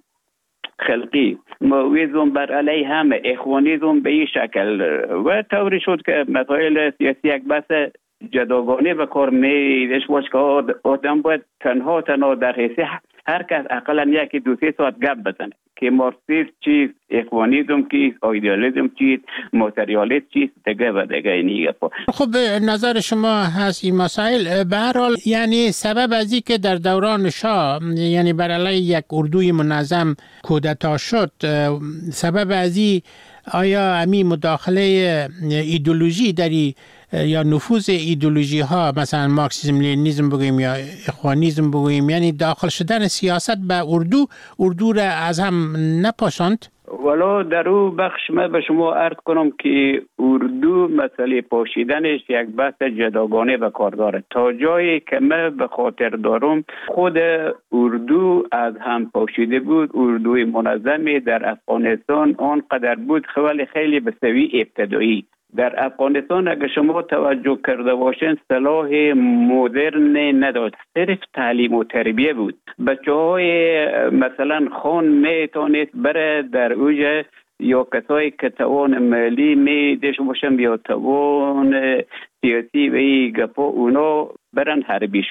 خلقی، مویزم بر علیه همه، اخوانیزم به این شکل و طوری شد که مسائل سیاسی یک بحث جداگانه به کار میدش باش که آدم باید تنها در حیث هر کس اقلا 1-2-3 ساعت گپ بزنه که مارکسیسم چیست، اخوانیزم چیست، ایدئالیسم چیست، ماتریالیسم چیست، دیگه و دیگه اینی گپا.
خب نظر شما هست این مسائل به هر حال یعنی سبب از این که در دوران شاه یعنی بر علیه یک اردوی منظم کودتا شد، سبب از این آیا امی مداخله ایدئولوژی در یا نفوذ ایدئولوژی ها مثلا مارکسیسم لنینیسم بگوییم یا اخوانیسم بگوییم، یعنی داخل شدن سیاست به اردو را از هم نپاشاند؟
ولی در او بخش من به شما عرض کنم که اردو مسئله پاشیدنش یک بحث جداگانه به کار داره. تا جایی که من به خاطر دارم خود اردو از هم پاشیده بود. اردوی منظمی در افغانستان آنقدر بود خیلی به سوی ابتدایی. در افغانستان اگر شما توجه کرده باشین صلاح مدرن نداشت، صرف تعلیم و تربیه بود. بچه‌های مثلا خان میتونست بره در اوج یا کسایی که توان مالی میداشته باشن یا توان سیاسی و این گپا اونا برن حربی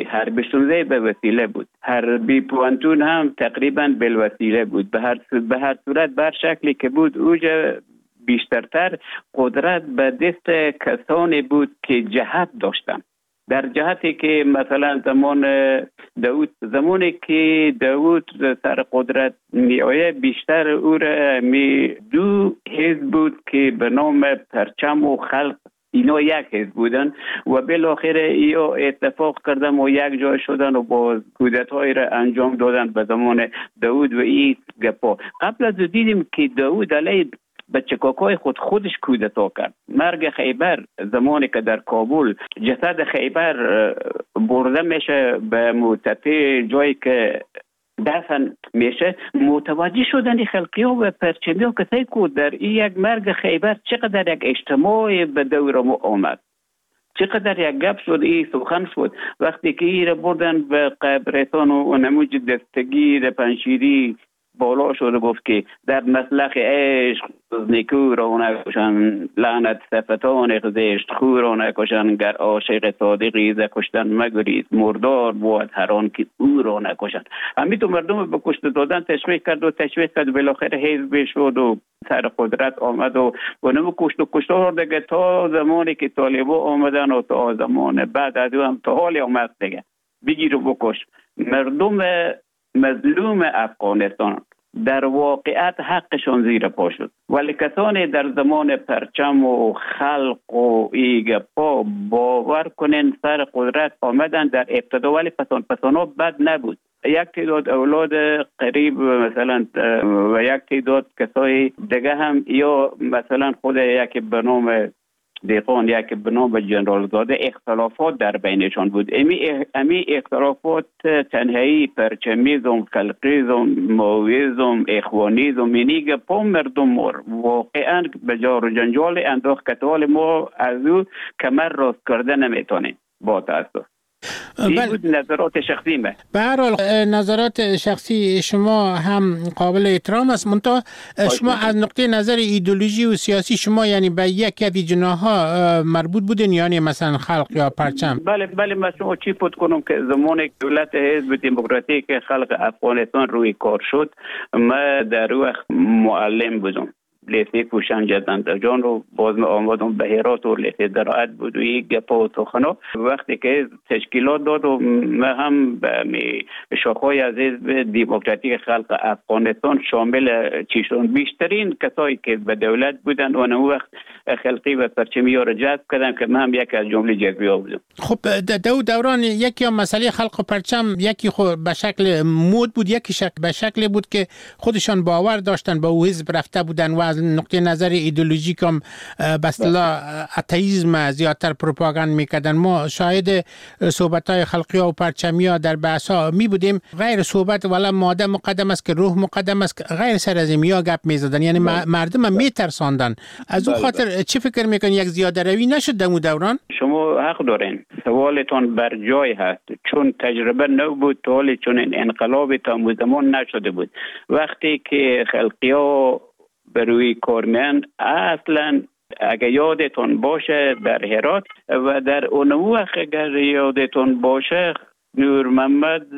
16 به وسیله بود. حربی پوانتون هم تقریبا بالوسیله بود. به هر صورت بر شکلی که بود اوج بیشترتر قدرت به دست کسانی بود که جهت داشتن. در جهتی که مثلا زمانی که داود سر قدرت می آید بیشتر او را دو حزب بود که به نام پرچم و خلق اینا یک حزب بودن و بالاخره اینا اتفاق کردن و یک جای شدن و با کودتای را انجام دادن به زمان داود و این گپا. قبل از دیدیم که داود علیه بچکاکای خودش کودتا کرد. مرگ خیبر زمانی که در کابل جسد خیبر برده میشه به متفی جایی که دفن میشه، متوجه شدن خلقی ها و پرچمی ها کسایی که در این یک مرگ خیبر چقدر یک اجتماع به دور ما آمد. چقدر یک گپ شد، این سخن شد. وقتی که این را بردن به قبرستان و نموج دستگیر پنشیری بالا شد و گفت که در مسلخ عشق نیکو را نکشن، لعنت صفتان زشت خو را نکشن، گر عاشق صادقی ز کشتن مگریز، مردار بود هر آن که او را نکشن. همین تو مردم به کشته دادن تشویق کرد و بالاخره حزب شد و سر قدرت آمد و نمو کشتار دیگه تا زمانی که طالبا آمدن و تا زمان بعد از هم تا حالی آمد دیگه بگیر و بکش. مردم مظلوم افغانستان در واقعیت حقشون زیر پا شد، ولی کسانی در زمان پرچم و خلق و ایگپا باور کنن سر قدرت آمدن در ابتدا، ولی پسانا بد نبود. یک تعداد اولاد قریب مثلا و یک تعداد کسای دیگه هم، یا مثلا خود یک به نام دیقان، یک به نام جنرال زاده، اختلافات در بینشان بود. امی اختلافات تنهایی پرچمیزم، خلقیزم، ماویزم، اخوانیزم، اینیگه پا مردم واقعا به جار و جنجال انداخت که حال ما از او کمر راست کرده نمیتونیم با تاسف. این بود نظرات شخصی من.
به هر حال نظرات شخصی شما هم قابل احترام است، منتها شما از نقطه نظر ایدئولوژی و سیاسی شما یعنی به یک از جناح‌ها مربوط بودین، یعنی مثلا خلق یا پرچم؟
بله من شما چی پود کنم که زمان دولت حزب دموکراتیک خلق افغانستان روی کار شد، ما در وقت معلم بودم، لیسه پوشن جدند جان رو باز آمدم به هرات و لیسه درآت بود و یک گپا و سخنا. وقتی که تشکیلات داد و ما هم به شاخهای از حزب دموکراتیک خلق افغانستان شامل چیشون بیشترین کسایی که به دولت بودن و اون وقت خلقی و پرچمی ها را جذب کردن که من هم یکی از جمله جذبی ها بودم.
خب دوران یکی مسئله خلق و پرچم یکی خود به شکل مود بود، یکی به شکل بود که خودشان باور داشتن به او حزب رفته بودن و از نقطه نظر ایدئولوژیک هم به اصطلاح اتئیسم زیادتر پروپاگاند میکردن. ما شاهد صحبت‌های خلقی و پرچمی ها در بحث‌ها می بودیم، غیر صحبت ولی ماده مقدم است که روح مقدم است، غیر سر از میا گپ میزدن، یعنی مردم هم میترساندن. از اون خاطر چی فکر میکنین یک زیاده روی نشد در اون دوران؟
شما حق دارین، سوالتان بر جای هست، چون تجربه نبود تا حالی چون این انقلاب تا زمان نشده بود. وقتی که خلقی‌ها به روی کار میان، اصلا اگه یادتون باشه در هرات و در اون وقت اگر یادتون باشه نور محمد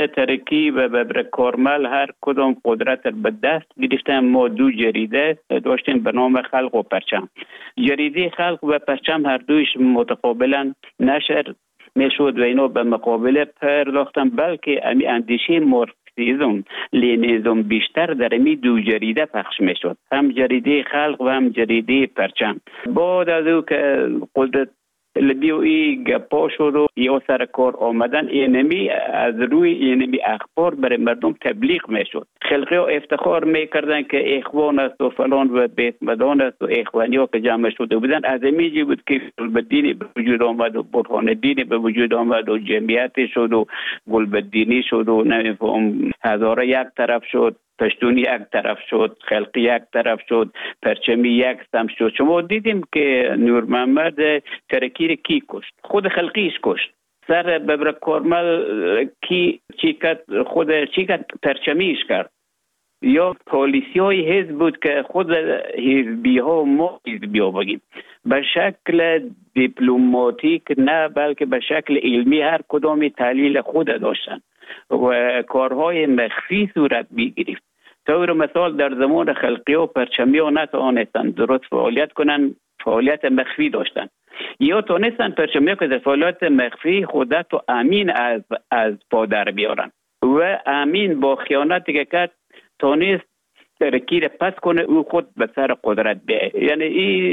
ترکی و ببر کارمل هر کدام قدرت به دست گرفتن. ما دو جریده داشتیم به نام خلق و پرچم. جریده خلق و پرچم هر دویش متقابلا نشر میشد و اینا به مقابله پرداختن، بلکه امی اندیشه مارکسیسم لنینیسم بیشتر در امی دو جریده پخش میشد، هم جریده خلق و هم جریده پرچم. بعد از او که قدرت لبیوی گپا شد و یا سر کار آمدن، اینمی از روی اینمی اخبار برای مردم تبلیغ میشد. خلقی ها افتخار میکردن که اخوان است و فلان و بیت مدان است و اخوانی ها که جمع شده بودن. از امیجی بود که گلبدینی به وجود آمد و برهان دینی به وجود آمد و جمعیت شد و گلبدینی شد و نمیفهم هزاره یک طرف شد، پشتونی یک طرف شد، خلقی یک طرف شد، پرچمی یک سم شد. شما دیدیم که نور محمد ترکی را کی کشت؟ خود خلقیش کشت. سر ببر کارمل کی چی کرد؟ پرچمیش کرد. یا پالیسی های حزب بود که خود حزبی ها ما حزبی ها بگیم به شکل دیپلماتیک نه بلکه به شکل علمی هر کدامی تحلیل خود داشتن و کارهای مخفی صورت می‌گرفت. طور مثال در زمان خلقی و پرچمی ها نتوانستند درست فعالیت کنند، فعالیت مخفی داشتن، یا تونستن پرچمی ها که در فعالیت مخفی خودت و امین از پا در بیارن و امین با خیانتی که کرد تونست ترکی را پس کنه او خود به سر قدرت بیه. یعنی این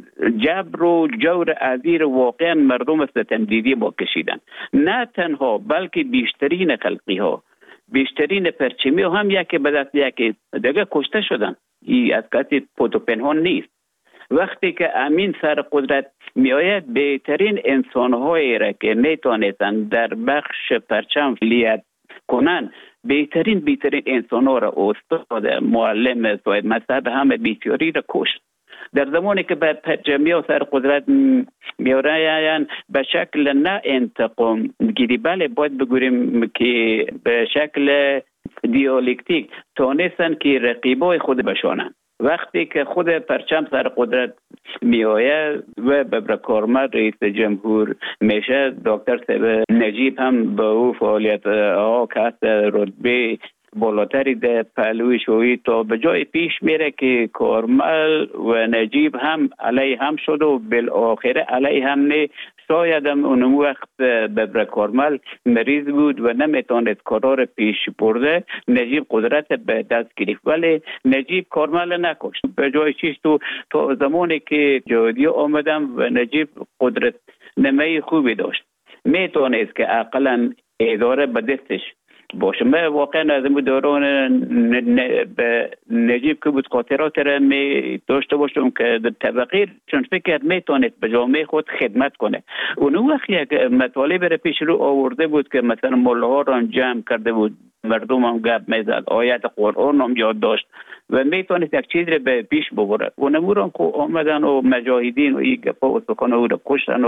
جبر و جور عزیر واقعا مردم ستمدیدی با کشیدن. نه تنها بلکه بیشترین خلقی ها، بیشترین پرچمی ها هم یکی به دست یکی دیگه کشته شدن. این از کسی پود و پنهان نیست. وقتی که امین سر قدرت می آید بهترین انسانهایی را که میتونستن در بخش پرچم فعالیت کنن، بهترین انسان ها را استاد، معلم، صاحب مذهب همه بیچاری را کشت. در زمانی که به پرچمی و سر قدرت میآیند به شکل نه انتقام گیری، بله باید بگوییم که به شکل دیالکتیک تانستن که رقیبای خود بشانند. وقتی که خود پرچم سر قدرت می آید و به کارمند رئیس جمهور میشه، دکتر صاحب نجیب هم به او فعالیت ها که رتبه بالاتری در پهلوی شویی تا به جای پیش میره که کارمل و نجیب هم علیه هم شد و بالاخره علیه هم نه. شاید هم اون وقت به کارمل مریض بود و نمیتونست کارا پیش برده، نجیب قدرت به دست گرفت، ولی نجیب کارمل نکشت. به جای چیز تو زمانی که جهادی آمدم و نجیب قدرت نمای خوبی داشت، میتونست که اقلا اداره به دستش باشه. من واقعا از این دوران به نجیب که بود خاطرات را می داشته باشم که در طبقه چون فکر میتونست به جامعه خود خدمت کنه. اون وقت یک مطالب را پیش رو آورده بود که مثلا ملاها را جمع کرده بود، مردم هم گپ میزد، آیت قرآن هم یاد داشت و میتونست یک چیز را به پیش ببرد. و نموران که آمدن و مجاهدین و این گپا و سخن او را کشتن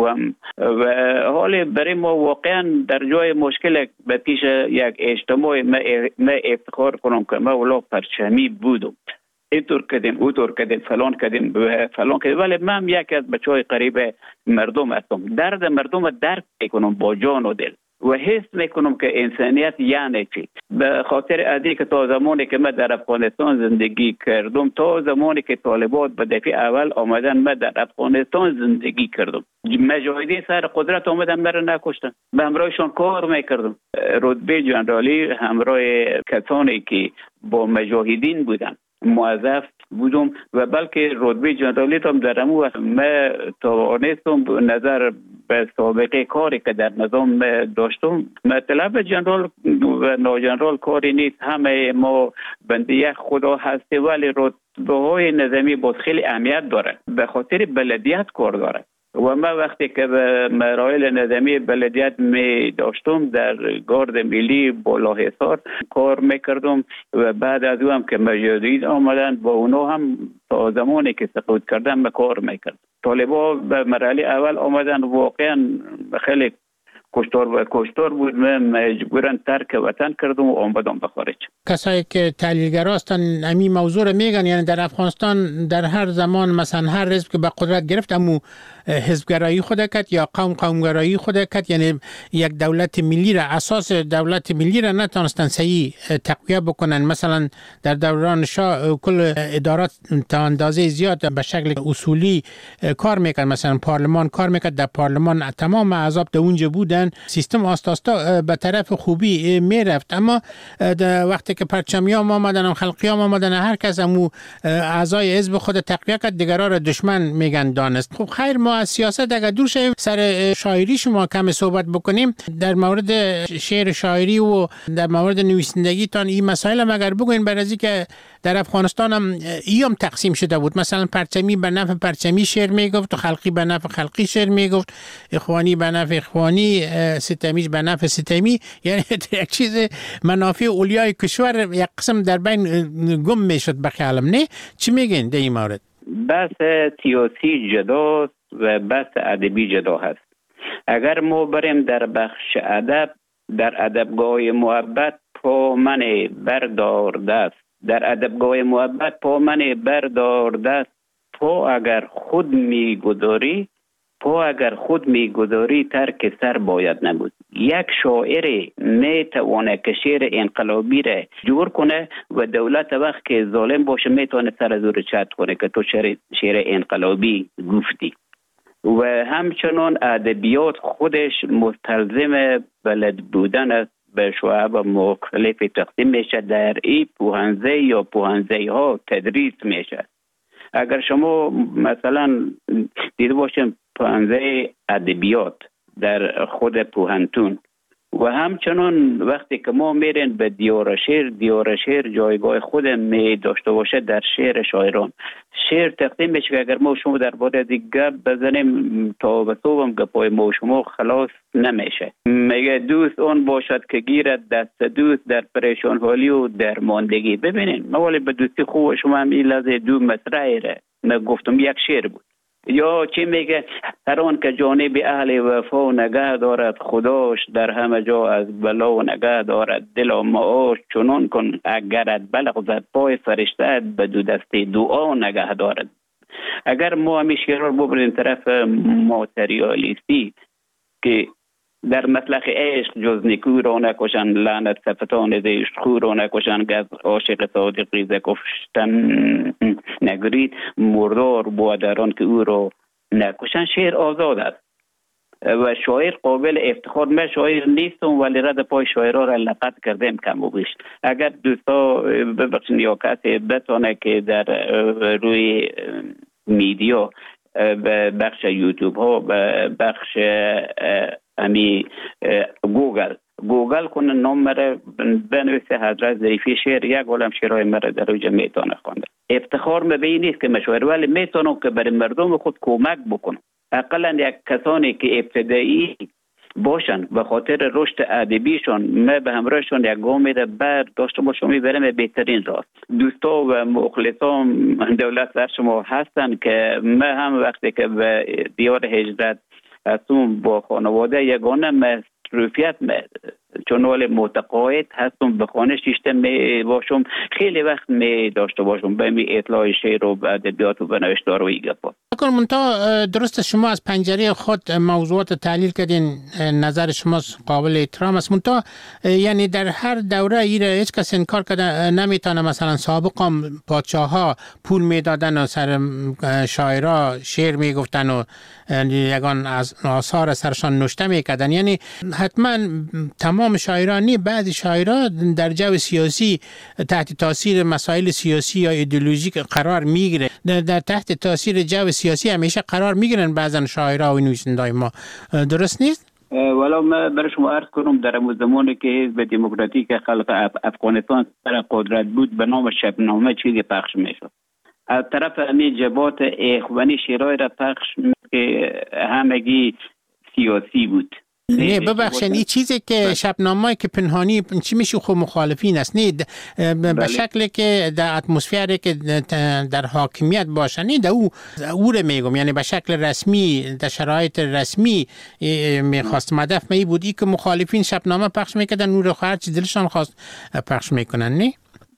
و حال برای ما واقعا در جای مشکل به پیش یک اجتماع ما افتخار کنم که ما ولا پرچمی بودم، اینطور کردیم اونطور کردیم فلان کردیم ولی من یک از بچهای قریب مردم هستم. درد مردم درک میکنم با جان و دل و حس میکنم که انسانیت یعنی چی. به خاطر ادی که تا زمانی که من در افغانستان زندگی کردم، تا زمانی که طالبان به دفعه اول آمدن من در افغانستان زندگی کردم، مجاهدین سر قدرت آمدن مرا نکشتن، به همراهشان کار میکردم. رتبه جنرالی همراه کسانی که با مجاهدین بودن موظف بودم و بلکه رتبه جنرالی هم در امو وقت من توانستم نظر به سابقه کاری که در نظام داشتم. مطلب جنرال و ناجنرال کاری نیست، همه ما بنده یک خدا هستی، ولی رتبه های نظامی باز خیلی اهمیت داره، به خاطر بلدیت کار داره. و من وقتی که به مراحل نظامی بلدیت می داشتم در گارد ملی بالاحصار کار میکردم و بعد از او هم که مجاهدین آمدن با اونا هم تا زمانی که سقوط کردن به کار میکرد. طالبا به مرحله اول آمدن واقعا خیلی کشتار بود، من مجبورن ترک وطن کردم و آمدم به خارج.
کسایی که تحلیلگرا هستن همین موضوع رو میگن، یعنی در افغانستان در هر زمان مثلا هر حزب که به قدرت گرفت امو حزبگرایی خود کرد یا قومگرایی خود کرد، یعنی یک دولت ملی را، اساس دولت ملی را نتونستن صحیح تقویه بکنن. مثلا در دوران شاه کل ادارات تا اندازه زیاد به شکل اصولی کار میکرد، مثلا پارلمان کار میکرد، در پارلمان تمام احزاب در اونجا بودن، سیستم آستاستا به طرف خوبی میرفت. اما وقتی که پرچمیام آمدن، خلقیام آمدن، هر کس امو اعضای حزب خود تقویه کرد، دیگرها را دشمن میگن دانست. خب خیر، ما از سیاست اگر دور شویم سر شاعری شما کم صحبت بکنیم، در مورد شعر شاعری و در مورد نویسندگیتان این مسائل هم اگر بگوین، برای که در افغانستان هم ایام تقسیم شده بود، مثلا پرچمی به نفع پرچمی شعر میگفت و خلقی به نفع خلقی شعر میگفت، اخوانی به نفع اخوانی، ستمیش به نفع ستمی، یعنی یک چیز منافع اولیای کشور یک قسم در بین گم میشد به خیالم. نه چی میگین در این مورد؟
بحث سیاسی جداست و بحث ادبی جدا هست. اگر ما بریم در بخش ادب، در ادبگاه محبت پا من بردار دست، در ادبگاه محبت پا من بردار دست، پا اگر خود میگذاری ترک سر باید نبود. یک شاعر میتونه که شعر انقلابی را جور کنه و دولت وقت که ظالم باشه میتونه سر زور چت کنه که تو شعر انقلابی گفتی. و همچنان ادبیات خودش مستلزم بلد بودن است، به شعب مختلف تقسیم میشه، در این پوهنزه یا پوهنزه ها تدریس میشه. اگر شما مثلا دیده باشیم پوهنزه ادبیات در خود پوهنتون و همچنان وقتی که ما میرین به دیار شعر جایگاه خود می داشته باشه در شعر شاعران. شعر تقسیم میشه که اگر ما شما در باره از گپ بزنیم تا به صبحم گپای ما شما خلاص نمیشه. میگه دوست اون باشد که گیرد دست دوست در پریشان حالی و درماندگی. ببینین ما ولی به دوستی خوب شما هم این لحظه دو مصرعی ره من گفتم یک شعر بود. یا چی میگه؟ هر آن که جانب اهل وفا نگه دارد، خداش در همه جا از بلا نگه دارد. دل و معاش چنان کن اگرت بلغزد، پای فرشته به دو دسته دعا نگه دارد. اگر ما همیشه رو ببریم طرف ماتریالیستی که در مطلق عشق جز نیکو را نکشن، لعنت صفتان زشت خو را نکشن، گز عاشق صادقی ز کشتن نگرید، مردار بودران که او را نکشن. شعر آزاد است و شاعر قابل افتخار. من شاعر نیستم ولی رد پای شاعرها را لقد کردم کم و بیش. اگر دوستا ببخشید یا کسی بتونه که در روی میدیا به بخش یوتیوب ها، به بخش گوگل کنه نام مره بنویسه حضرت ظریفی شعر، یک عالم شعرهای مره در اوجه میتونه خونده. افتخار به نیست که مشاعر، ولی میتونه که برای مردم خود کمک بکنه. اقلا یک کسانی که ابتدایی باشن و خاطر رشد ادبیشون ما به همراهشون یک گام را بر داشته باشم میبرم بهترین راه. دوستا و مخلصان دولت در شما هستن که ما هم وقتی که به دیار هجرت هستم با خانواده یگانه مصروفیت چون ولی متقاعد هستم به خانه شیشته می باشم، خیلی وقت می داشته باشم به می اطلاع شعر و ادبیات و نوشتار و این گپا.
منتها درست شما از پنجره خود موضوعات تحلیل کردین، نظر شما قابل احترام است. منتها یعنی در هر دوره ایره هیچ کس انکار کرده نمیتونه مثلا سابقا پادشاها پول میدادن و سر شاعرها شعر میگفتن و یگان از آثار سرشان نوشته میکردن. یعنی حتما تمام شاعرانی، بعضی شاعرها در جو سیاسی تحت تاثیر مسائل سیاسی یا ایدئولوژیک قرار میگیره، در تحت تاثیر جو سیاسی همیشه قرار میگیرن بعضن شاعرها و نویسنده‌های ما. درست نیست؟
ولی من برای شما عرض کنم در اون زمانی که حزب دموکراتیک خلق افغانستان در قدرت بود به نام شبنامه چیزی پخش میشد. از طرف همین جبهات اخوانی شعرهای را پخش که همگی سیاسی بود.
نه ببخشید این چیزی که شبنامه‌ای که پنهانی چی میشه خب مخالفین است، نه به شکلی که در اتمسفری که در حاکمیت باشه، نه در او رو میگم، یعنی به شکل رسمی در شرایط رسمی میخواست هدف می بودی که مخالفین شبنامه پخش میکردن، نور هر چی دلشان خواست پخش میکنن. نه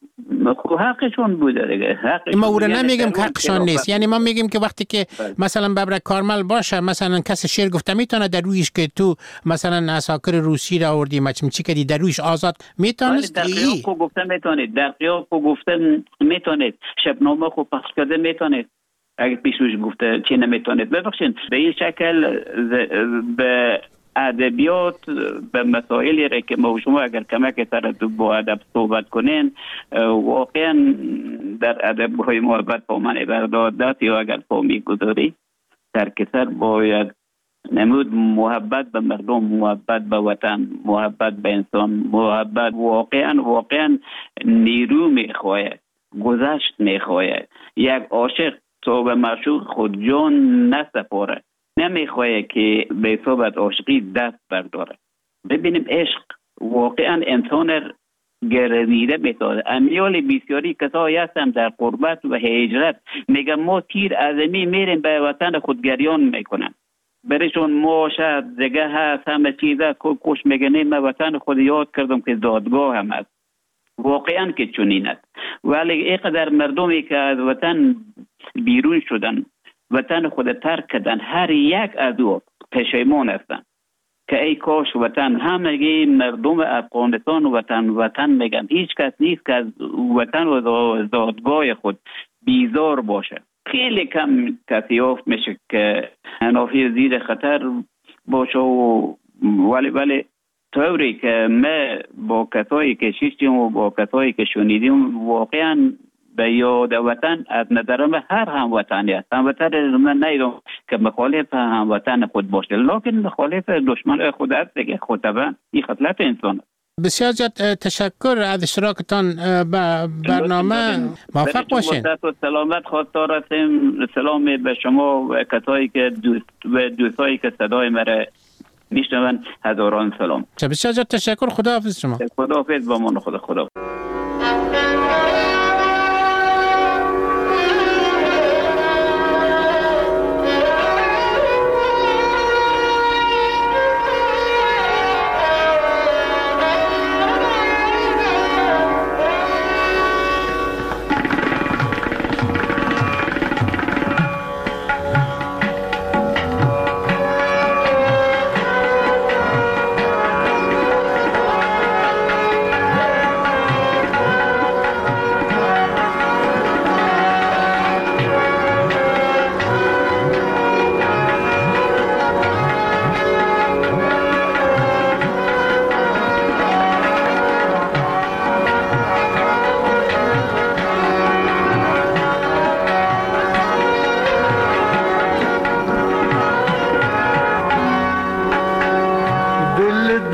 خب حقشون بوده دیگه.
ما او رو نمیگیم که حقشان نیست، یعنی ما میگیم که وقتی که مثلا ببرک کارمل باشه، مثلا کسی شعر گفته میتونه در رویش که تو مثلا عساکر روسی را آوردی چی کردی در رویش آزاد میتونست.
در قیاب گفته میتونید، در قیاب گفته میتونید، شبنامه خب پخش کرده میتونید. اگه پیشوش گفته چی نمیتونید. ببخشید به این شکل به ادبیات به مسائلی را که ما شما اگر کمک سر با ادب صحبت کنین، واقعا در ادب‌های محبت با من بردادت یا اگر فهمی گذاری در کسر باید نمود محبت به مردم، محبت به وطن، محبت به انسان، محبت واقعا نیرو میخواهد، گذشت میخواهد. یک عاشق تو به معشوق خود جان نسپاره، نمیخواه که به صحبت عاشقی دست برداره. ببینیم عشق واقعا انسان گردیده میتونه. امیال بسیاری کسایی هستن در قربت و هجرت میگن ما تیر ازمی میریم به وطن خود گریان میکنن، برشون ما شاید زگه هست همه چیزه کش میگنیم من وطن خود یاد کردم که دادگاه هم هست. واقعا که چنین است، ولی اینقدر مردمی که از وطن بیرون شدن، وطن خود ترک کردن، هر یک از او پشیمان هستن که ای کاش وطن. همگی مردم افغانستان وطن میگن. هیچ کس نیست که از وطن و زادگاه خود بیزار باشه. خیلی کم کسی یافت میشه که نافی زیر خطر باشه ولی طوری که ما با کسایی که شیشتیم و با کسایی که شنیدیم واقعا به یاد وطن از نظر من هر هموطنی است. هموطن من نیدم که مخالف هموطن خود باشه، لکن مخالف دشمن خود است دیگه. خود طبعا این خصلت انسان است.
بسیار زیاد تشکر از اشتراکتان به برنامه. موفق باشین.
سلامت خواستار هستیم. سلام به شما و کسایی که دوستایی که صدای مرا میشنون، هزاران سلام.
بسیار زیاد تشکر. خداحافظ شما.
خداحافظ با من. خدا.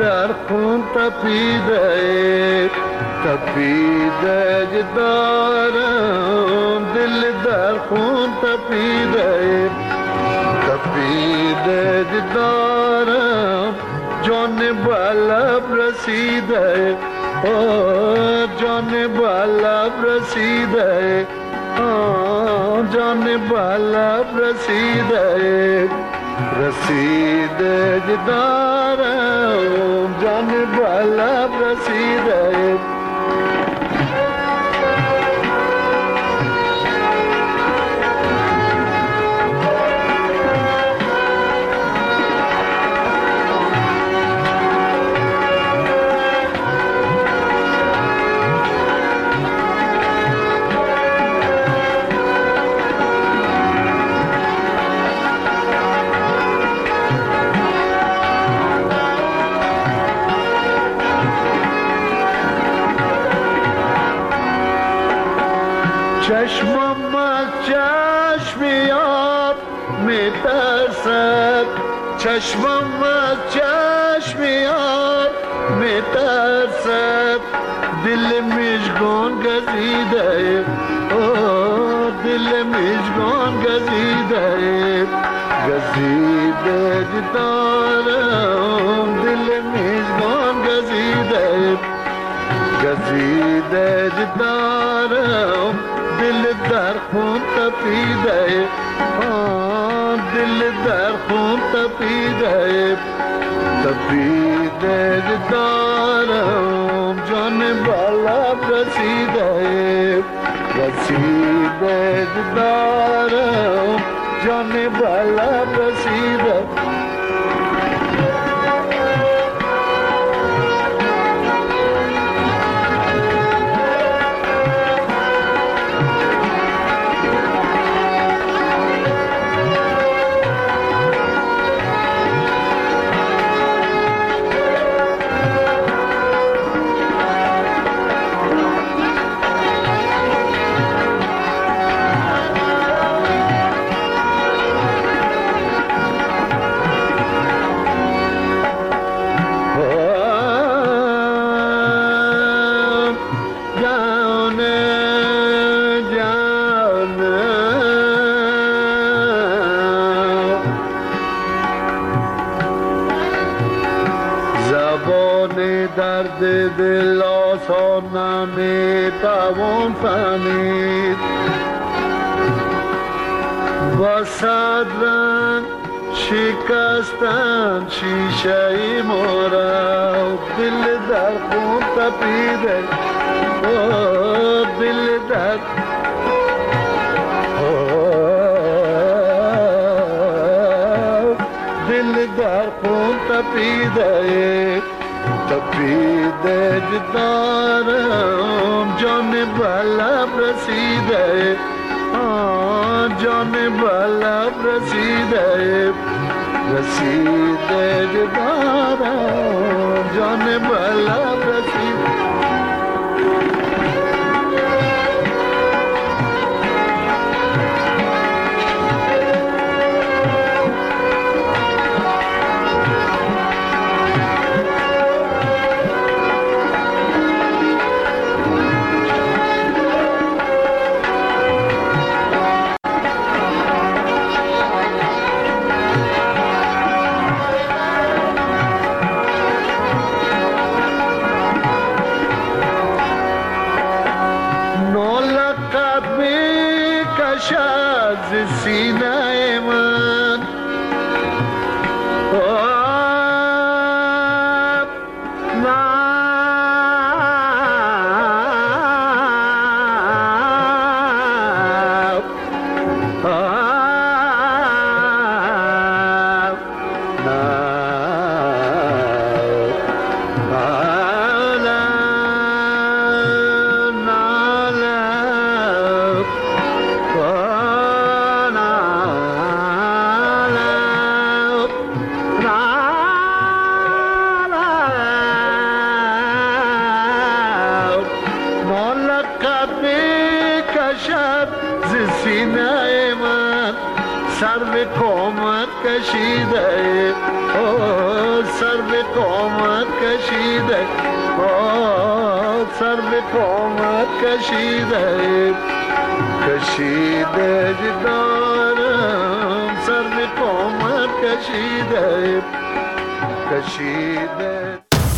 در خون تپیده تپیده دارم دل در خون تپیده تپیده دارم جان بالب رسیده جان بالب رسیده جان بالب رسیده رسیده دارم جان بالب رسیده چشمم از چشم یار می ترسد چشمم از چشم یار می ترسد دل مشگون گزیده دل مشگون گزیده گزیده دارم دل مشگون گزیده گزیده دارم دل در خون تپیده دل در خون تپیده تپیده دارم جان بالب رسیده رسیده دارم جان بالب رسیده درد دل آسان نمی توان فهمید با صد رنگ شکستن شیشه ما را دل در خون تپیده دل در دل در خون تپیده تپیده دارم جان بالب رسیده جان بالب رسیده رسیده دارم جان بالب رسیده سینه من سینه من سر به قامت کشیده سر به قامت سر به قامت کشیده کشیده دارم سر به قامت کشیده کشیده